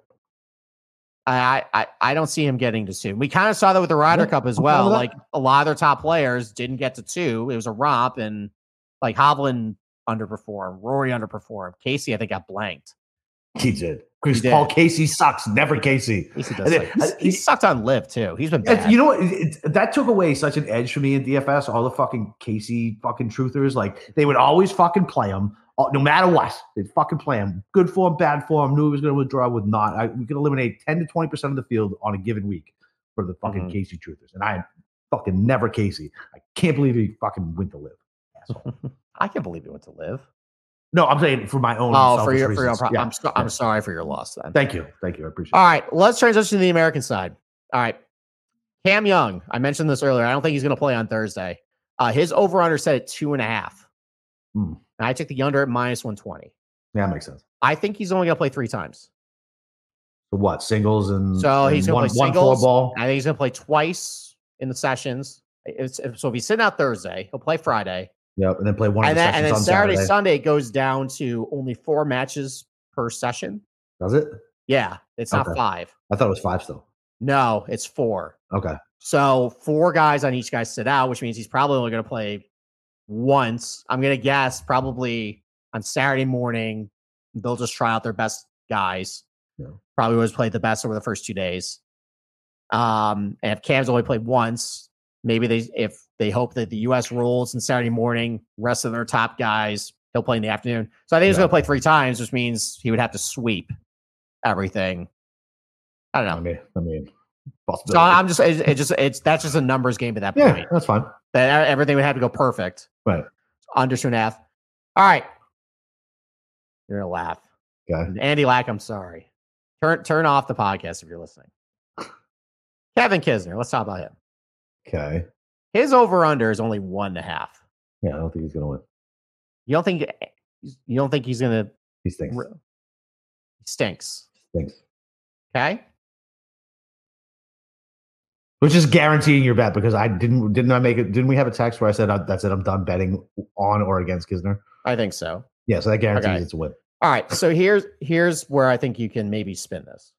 I I I don't see him getting to two. We kind of saw that with the Ryder Yeah, Cup as I'm fine well. with that. Like a lot of their top players didn't get to two. It was a romp, and like Hovland underperformed, Rory underperformed, Casey I think got blanked. He did. Because He Paul did. Casey sucks. Never Casey. Casey And does. then- Like, he's, uh, he's he- sucked on live too. He's been It's- bad. You know what? It, it- that took away such an edge for me in D F S. All the fucking Casey fucking truthers, like they would always fucking play him, uh, no matter what. They'd fucking play him. Good form, bad form. Knew he was going to withdraw, would not. I, we could eliminate ten to twenty percent of the field on a given week for the fucking Mhm. Casey truthers, and I am fucking never Casey. I can't believe he fucking went to live. Asshole. I can't believe he went to live. No, I'm saying for my own. Oh, for selfish your for your own reasons. pro- Yeah. I'm so, I'm sorry for your loss then. Thank you, thank you. I appreciate All it. right, let's transition to the American side. All right. Cam Young, I mentioned this earlier. I don't think he's going to play on Thursday. Uh, his over-under set at two and a half. Hmm. And I took the under at minus one twenty. Yeah, that makes sense. I think he's only going to play three times. So what? Singles and So and he's going one, to play one four singles. ball. I think he's going to play twice in the sessions. It's, if- so if he's sitting out Thursday, he'll play Friday. Yep, and then play one of And the then, and sessions then on Saturday, Saturday. Sunday, it goes down to only four matches per session. Does it? Yeah, it's not Okay. five. I thought it was five still. No, it's four. Okay. So four guys on each guy sit out, which means he's probably only going to play once. I'm going to guess probably on Saturday morning, they'll just try out their best guys. Yeah. Probably always played the best over the first two days. Um, and if Cam's only played once, maybe they if they hope that the U S rolls on Saturday morning, rest of their top guys, he'll play in the afternoon. So I think he's Yeah. going to play three times, which means he would have to sweep everything. I don't know. I mean, I mean, So possibility. I'm just, it, it just, it's that's just a numbers game at that yeah, point. that's fine. That everything would have to go perfect. Right. Under two and a half. All right. You're gonna laugh. Okay. Andy Lack, I'm sorry. Turn turn off the podcast if you're listening. Kevin Kisner, let's talk about him. Okay. His over under is only one and a half. Yeah, I don't think he's gonna win. You don't think you don't think he's gonna He stinks. he stinks. Stinks. Okay. Which is guaranteeing your bet because I didn't didn't I make it? Didn't we have a text where I said uh, that's it? I'm done betting on or against Kisner. I think so. Yeah, so that guarantees Okay. it's a win. All right. So here's here's where I think you can maybe spin this.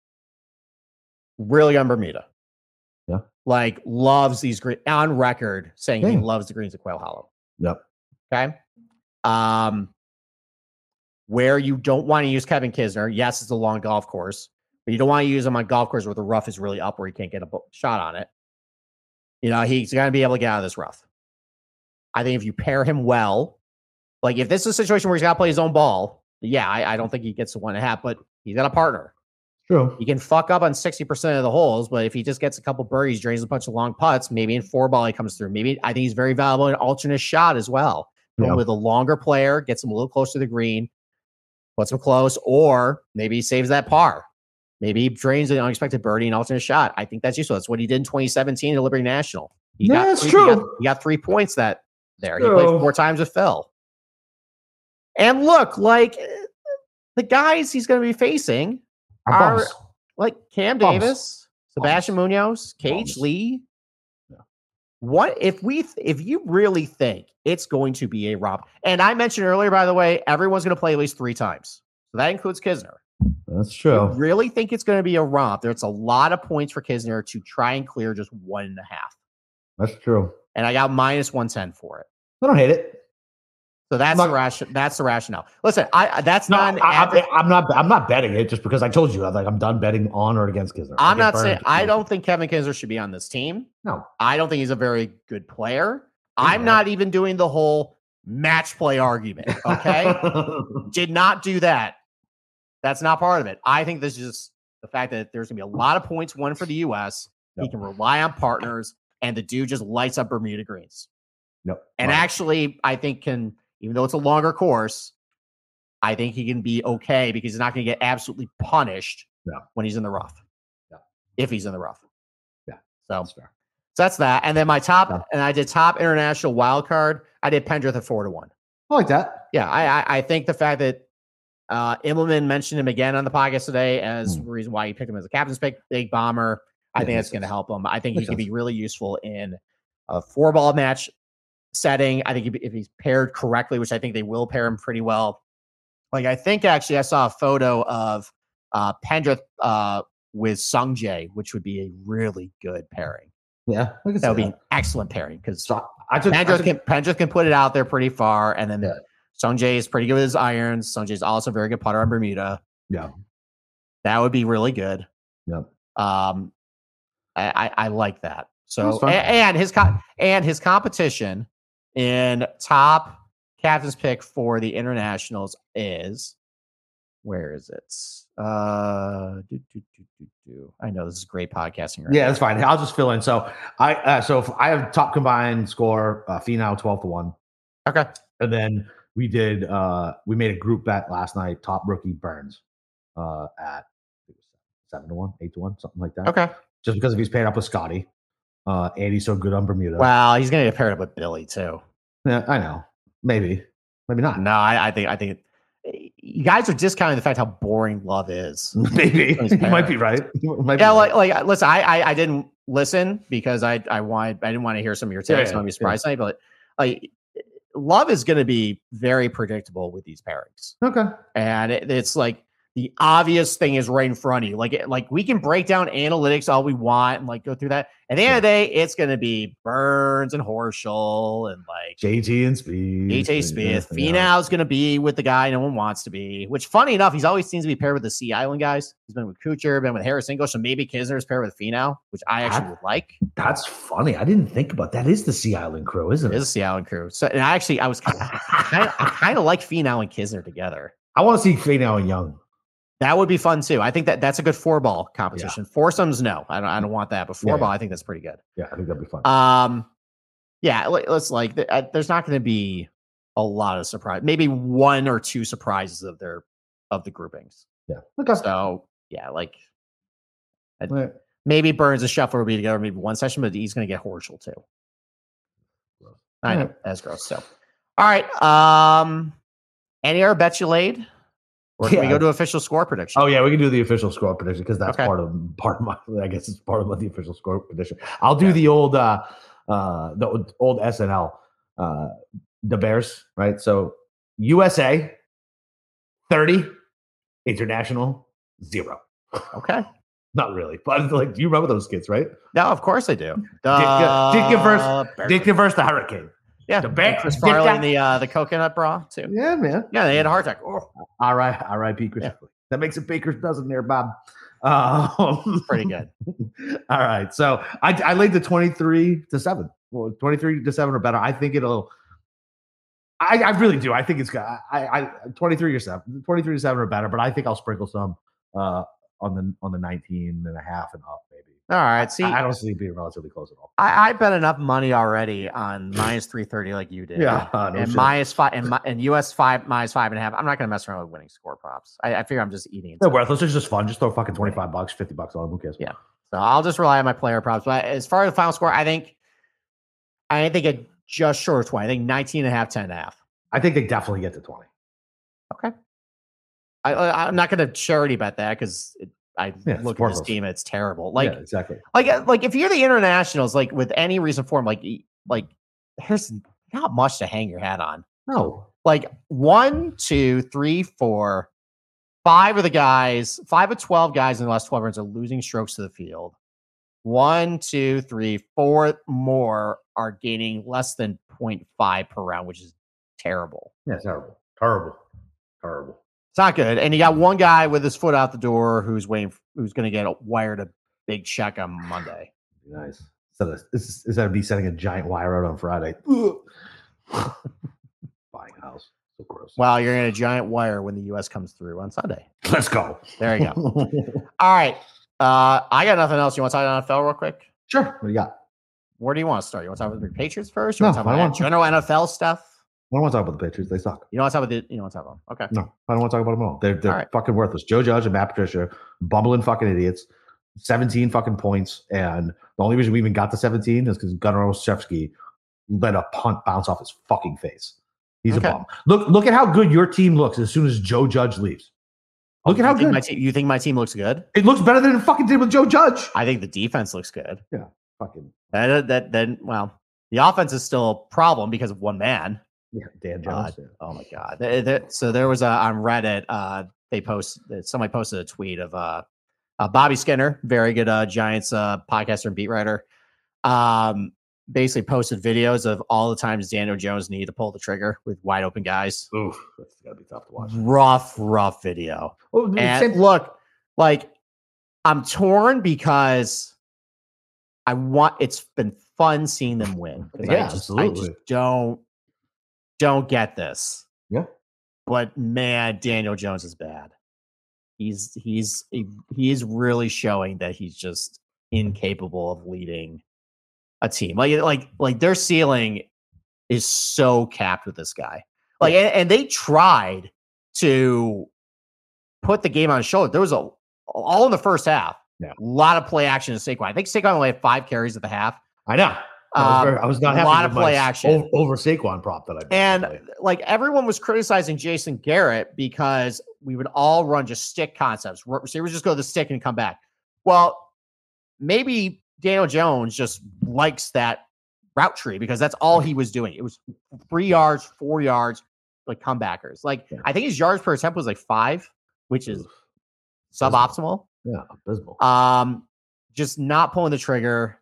Really on Bermuda. Yeah. Like loves these green on record saying he Yeah. loves the greens at Quail Hollow. Yep. Okay. Um, where you don't want to use Kevin Kisner. Yes, it's a long golf course, but you don't want to use him on golf course where the rough is really up where he can't get a bo- shot on it. You know, he's going to be able to get out of this rough. I think if you pair him well, like if this is a situation where he's got to play his own ball, yeah, I, I don't think he gets to one and a half, but he's got a partner. True. He can fuck up on sixty percent of the holes, but if he just gets a couple birdies, drains a bunch of long putts, maybe in four ball he comes through. Maybe I think he's very valuable in alternate shot as well. Yeah. With a longer player, gets him a little closer to the green, puts him close, or maybe he saves that par. Maybe he drains an unexpected birdie and alternate shot. I think that's useful. That's what he did in twenty seventeen at Liberty National. He Yeah, got that's three, true. He got, he got three points that there. He True. played four times with Phil. And look, like the guys he's going to be facing Our are bums. like Cam Bums. Davis, Sebastian Munoz, Cage Bums. Lee. Yeah. What if we if you really think it's going to be a romp? And I mentioned earlier, by the way, everyone's going to play at least three times. So that includes Kisner. That's I true. really think it's going to be a romp. There's a lot of points for Kisner to try and clear just one and a half. That's true. And I got minus one ten for it. I don't hate it. So that's I'm the not- ration. That's the rationale. Listen, I that's No, not. An I, average, I, I'm not. I'm not betting it just because I told you. I'm like I'm done betting on or against Kisner. I I'm get not burned. saying I don't think Kevin Kisner should be on this team. No. I don't think he's a very good player. I'm Yeah. not even doing the whole match play argument. Okay. Did not do that. That's not part of it. I think this is just the fact that there's going to be a lot of points won for the U S. He Yep. can rely on partners, and the dude just lights up Bermuda greens. Nope. And Right. actually, I think can, even though it's a longer course, I think he can be okay because he's not going to get absolutely punished Yeah. when he's in the rough. Yeah. If he's in the rough. Yeah. So, That's fair. so that's that. And then my top, Yeah. and I did top international wild card. I did Pendrith at four to one. I like that. Yeah, I, I I think the fact that uh, Immelman mentioned him again on the podcast today as Hmm. the reason why he picked him as a captain's pick, big bomber. I Yeah, think makes that's going to sense. help him. I think he Makes could be sense. really useful in a four ball match setting. I think if if he's paired correctly, which I think they will pair him pretty well. Like I think actually I saw a photo of uh, Pendrith uh, with Sung Jae, which would be a really good pairing. Yeah, I can That would see be an excellent pairing because So I took. I Pendrith took can, Pendrith can put it out there pretty far. And then Yeah. Sung Jae is pretty good with his irons. Sung Jae is also a very good putter on Bermuda. yeah, That would be really good. yeah. Um, I, I, I like that. So That's fun. a- and his co- and his competition in top captain's pick for the internationals is where is it? Uh, do, do, do, do, do. I know this is great podcasting. Right Yeah, that's fine. I'll just fill in. So I, uh, so if I have top combined score, uh, Finau twelve to one, now. Okay. and then we did. uh We made a group bet last night. Top rookie Burns, uh, at seven to one, eight to one, something like that. Okay. Just because if he's paired up with Scotty, uh, and he's so good on Bermuda. Well, he's gonna get paired up with Billy too. Yeah, I know. Maybe, maybe not. No, I, I think I think it, you guys are discounting the fact how boring Love is. Maybe He's you might paired. be right. You might be Yeah, right. like like listen, I I, I didn't listen because I I wanted I didn't want to hear some of your Yeah, takes. yeah, I'm be surprised tonight, but like Love is going to be very predictable with these pairings, Okay. and it, it's like the obvious thing is right in front of you. Like it, like we can break down analytics all we want and like go through that. At the end of the day, it's going to be Burns and Horschel and like J T and Speed. A J Smith. Yeah. Finau's going to be with the guy no one wants to be, which funny enough, he's always seems to be paired with the Sea Island guys. He's been with Kuchar, been with Harris English, so maybe Kisner's paired with Finau, which I actually I- would like. That's funny. I didn't think about that. Is the Sea Island crew, isn't It it? is a Sea Island crew. So, and I actually, I was kind of, I kind of like Finau and Kisner together. I want to see Finau and Young. That would be fun too. I think that that's a good four ball competition. Foursomes, no, I don't. I don't want that. But four Yeah, ball, yeah. I think that's pretty good. Yeah, I think that'd be fun. Um, yeah, let- let's like. th- uh, There's not going to be a lot of surprise. Maybe one or two surprises of their of the groupings. yeah. Okay. So yeah, like All right. maybe Burns and Shuffler will be together maybe one session, but he's going to get Horschel too. Gross. I know Alright. that's gross. So, all right. Um, any other bets you laid, or can we Yeah. go to official score prediction? Oh yeah, we can do the official score prediction because that's Okay. part of part of my. I guess it's part of the official score prediction. I'll do Yeah. the old, uh, uh, the old- old S N L, uh, the Bears, right? So U S A, thirty. International, zero. Okay. Not really, but like, do you remember those kids, right? No, of course I do. Ditka, Ditka versus, Uh, Ditka versus the Hurricane. yeah, the and bear- Chris Ditka- Farley in the uh, the coconut bra too. Yeah, man. Yeah, they had a heart attack. Oh, All right, all right, Pete Chris. That makes a baker's dozen there, Bob. Um, pretty good. All right, so I, I laid the twenty-three to seven. Well, twenty-three to seven or better. I think it'll. I, I really do. I think it's got. I, I twenty-three or seven, twenty-three to seven or better. But I think I'll sprinkle some uh, on the on the nineteen and a half and up, maybe. All right. See, I, I don't see it being relatively close at all. I, I bet enough money already on minus three thirty like you did. Yeah, uh, no and shit. minus five and, mi- and U S five minus five and a half. I'm not going to mess around with winning score props. I, I figure I'm just eating. They're worthless. It's just fun. Just throw fucking twenty-five bucks, fifty bucks on them. Who cares? Yeah. So I'll just rely on my player props. But as far as the final score, I think I think it just short of twenty. I think nineteen and a half, ten and a half. I think they definitely get to twenty. Okay. I, I I'm not going to charity bet that because I Yeah, it's look at this worthless. team, it's terrible. Like yeah, exactly. like uh, like if you're the internationals, like with any recent form, like y- like there's not much to hang your hat on. No. Like one, two, three, four, five of the guys, five of twelve guys in the last twelve runs are losing strokes to the field. One, two, three, four more are gaining less than zero point five per round, which is terrible. Yeah, terrible. Terrible. Terrible. It's not good. And you got one guy with his foot out the door who's waiting, who's going to get wired a big check on Monday. Nice. So this is instead of me sending a giant wire out on Friday. Buying a house. So gross. Well, you're in a giant wire when the U S comes through on Sunday. Let's go. There you go. All right. Uh, I got nothing else. You want to talk about N F L real quick? Sure. What do you got? Where do you want to start? You want to talk about the Patriots first? You No, want to talk I about want- general N F L stuff? I don't want to talk about the Patriots. They suck. You don't want to talk about the, you don't want to talk about them. Okay. No, I don't want to talk about them at all. They're, they're All right. fucking worthless. Joe Judge and Matt Patricia, bumbling fucking idiots. seventeen fucking points. And the only reason we even got to seventeen is because Gunnar Olszewski let a punt bounce off his fucking face. He's Okay. a bum. Look, look at how good your team looks as soon as Joe Judge leaves. Look at you how think good my team, you think my team looks good? it looks better than it fucking did with Joe Judge. I think the defense looks good. Fucking That, that, then, well, the offense is still a problem because of one man. yeah, Dan Uh, Jones. Oh my god! There- there- so there was a on Reddit. Uh, they posted somebody posted a tweet of uh, uh Bobby Skinner, very good uh, Giants uh, podcaster and beat writer. Um, basically posted videos of all the times Daniel Jones needed to pull the trigger with wide open guys. Oof, that's gotta be tough to watch. Rough, rough video. Oh, dude, And same- look, like I'm torn because I want. It's been fun seeing them win. 'Cause I Yeah, just, I absolutely. just don't don't get this. Yeah. But man, Daniel Jones is bad. He's he's he is really showing that he's just incapable of leading a team. Like like like their ceiling is so capped with this guy. Like and, and they tried to put the game on his shoulder. There was a all in the first half. Yeah. A lot of play action to Saquon. I think Saquon only had five carries at the half. I know. I was, Um, very- I was not a happy lot with of my play s- action. over, over Saquon prop that I bet, And by the way. like everyone was criticizing Jason Garrett because we would all run just stick concepts. Receivers just go to the stick and come back. Well, maybe Daniel Jones just likes that route tree because that's all he was doing. It was three yards, four yards, like comebackers. Like Yeah. I think his yards per attempt was like five, which is Oof. suboptimal. Yeah, abysmal. Um, just not pulling the trigger.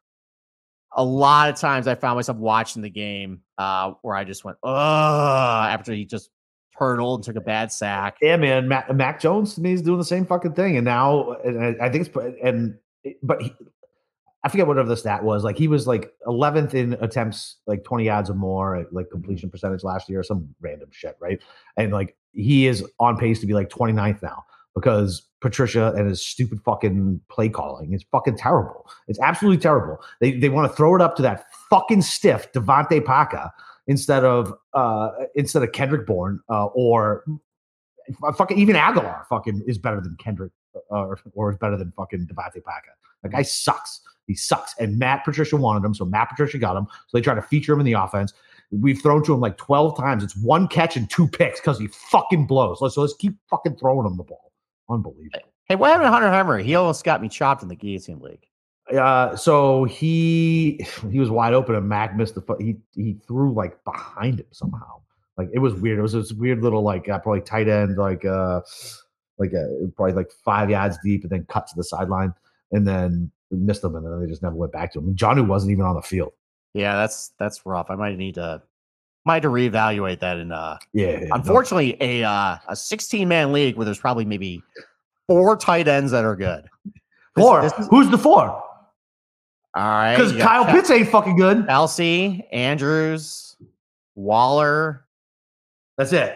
A lot of times I found myself watching the game uh, where I just went, ugh, after he just hurdled and took a bad sack. Yeah, man. Mac, Mac Jones to me is doing the same fucking thing, and now and I, I think it's and but he, I forget whatever the stat was. Like he was like eleventh in attempts, like twenty yards or more, like completion percentage last year, some random shit, right? And like he is on pace to be like twenty-ninth now because Patricia and his stupid fucking play calling is fucking terrible. It's absolutely terrible. They they want to throw it up to that fucking stiff Devontae Parker instead of uh instead of Kendrick Bourne uh, or fucking even Aguilar fucking is better than Kendrick uh, or is better than fucking Devontae Parker. That guy sucks. He sucks. And Matt Patricia wanted him, so Matt Patricia got him. So they try to feature him in the offense. We've thrown to him like twelve times. It's one catch and two picks because he fucking blows. So, so let's keep fucking throwing him the ball. Unbelievable. Hey, what happened to Hunter Henry? He almost got me chopped in the guillotine league. Uh, so he he was wide open and Mac missed the fu- he he threw like behind him somehow. Like it was weird. It was this weird little like uh, probably tight end, like uh, like a, probably like five yards deep, and then cut to the sideline, and then missed them, and then they just never went back to him. And Jonnu wasn't even on the field. Yeah, that's that's rough. I might need to might have to reevaluate that. In uh, yeah, yeah unfortunately, no. a uh, a sixteen man league where there's probably maybe four tight ends that are good. Four. This, this is, Who's the four? All right, because Kyle Pitts ain't fucking good. Kelsey, Andrews, Waller. That's it.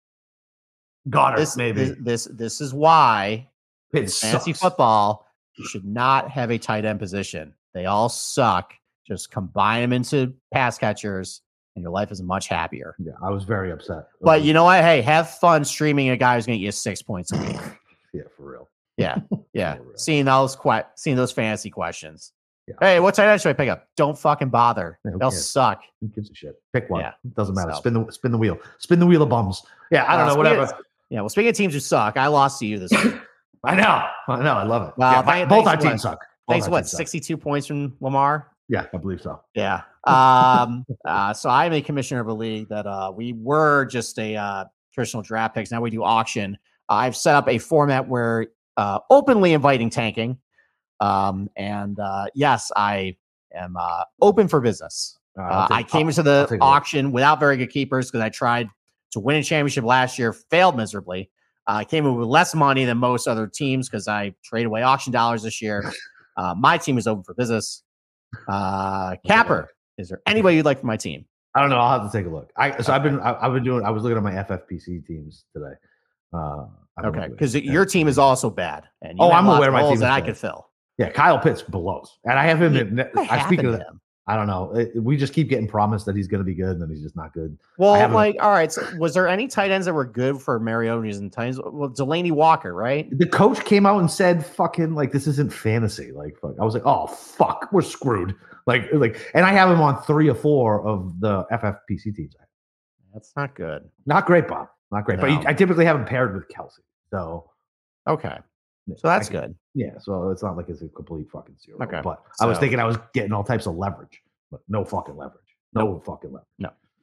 Goddard, this, maybe. This, this this is why Pitts fantasy sucks. football, you should not have a tight end position. They all suck. Just combine them into pass catchers, and your life is much happier. Yeah, I was very upset. But you know what? Hey, have fun streaming a guy who's going to get you six points a week. Yeah, for real. Yeah, yeah. For real. Seeing those que- seeing those fantasy questions. Yeah. Hey, what tight end should I pick up? Don't fucking bother. Yeah, They'll cares? suck. Who gives a shit? Pick one. Yeah. It doesn't matter. So. Spin the spin the wheel. Spin the wheel of bums. Yeah, I don't Uh, know. Whatever. Of, yeah. Well, speaking of teams who suck, I lost to you this week. I know. I know. I love it. Well, yeah, thank, both our thanks teams what, suck. Both Thanks. our What? teams suck. sixty-two points from Lamar. Yeah, I believe so. Yeah. Um, uh, so I'm a commissioner of a league that uh, we were just a uh, traditional draft picks. Now we do auction. I've set up a format where uh, openly inviting tanking. Um, and uh, yes, I am uh, open for business. Uh, Uh, take, I came I'll, into the I'll auction without very good keepers because I tried to win a championship last year, failed miserably. Uh, I came in with less money than most other teams because I traded away auction dollars this year. Uh, my team is open for business. Uh, Capper, is there anybody you'd like for my team? I don't know. I'll have to take a look. I so I've been I, I've been doing. I was looking at my F F P C teams today. Uh, Okay, because your team is also bad. And you Oh, have I'm lots aware of my holes team is that I bad. could fill. Yeah, Kyle Pitts blows, and I have him. In, What I speak happened of to that. him? I don't know. It, we just keep getting promised that he's going to be good, and then he's just not good. Well, haven't- like, all right. So was there any tight ends that were good for Mariota and tight ends? Well, Delaney Walker, right? The coach came out and said, "Fucking like this isn't fantasy." Like, fuck. I was like, "Oh fuck, we're screwed." Like, like, and I have him on three or four of the F F P C teams. That's not good. Not great, Bob. Not great. No. But he, I typically have him paired with Kelsey. So Okay. So that's I can- good. Yeah. So it's not like it's a complete fucking zero. Okay. But I was So- thinking I was getting all types of leverage, but no fucking leverage. No fucking leverage.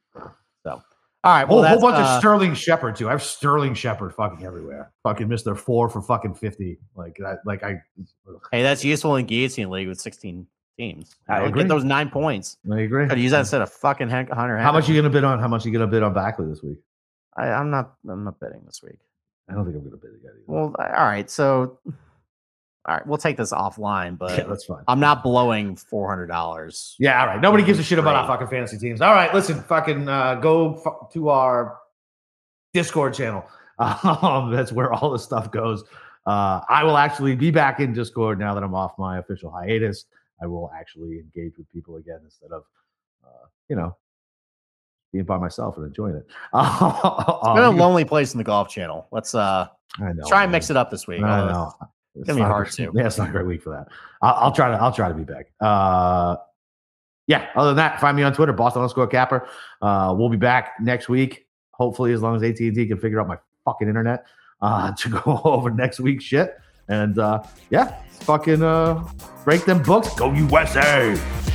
So, all right. Well, Whole, that's, whole bunch uh, of Sterling Shepard too. I have Sterling Shepard fucking everywhere. Fucking Mister Four for fucking fifty. Like that. Like I. hey, that's useful in guillotine league with sixteen teams. I You know, agree. Get those nine points. I agree. Could use that instead of fucking Hank, Hunter. How much Henry. you gonna bid on? How much you gonna bid on Backley this week? I, I'm not. I'm not betting this week. I don't think I'm gonna bid again. Either. Well, all right. So, all right, we'll take this offline, but yeah, that's fine. I'm not blowing four hundred dollars. Yeah, all right. Nobody gives a shit about our Great. fucking fantasy teams. All right, listen, fucking uh, go fu- to our Discord channel. Um, that's where all this stuff goes. Uh, I will actually be back in Discord now that I'm off my official hiatus. I will actually engage with people again instead of, uh, you know, being by myself and enjoying it. It's been a lonely place in the golf channel. Let's uh I know. try and man. mix it up this week. I Uh, know. It's gonna be not- hard to. Yeah, it's not a great week for that. I'll, I'll try to. I'll try to be back. Uh, yeah. Other than that, find me on Twitter, Boston underscore Capper. Uh, we'll be back next week, hopefully, as long as A T and T can figure out my fucking internet uh, to go over next week's shit. And uh, yeah, fucking uh, break them books. Go U S A.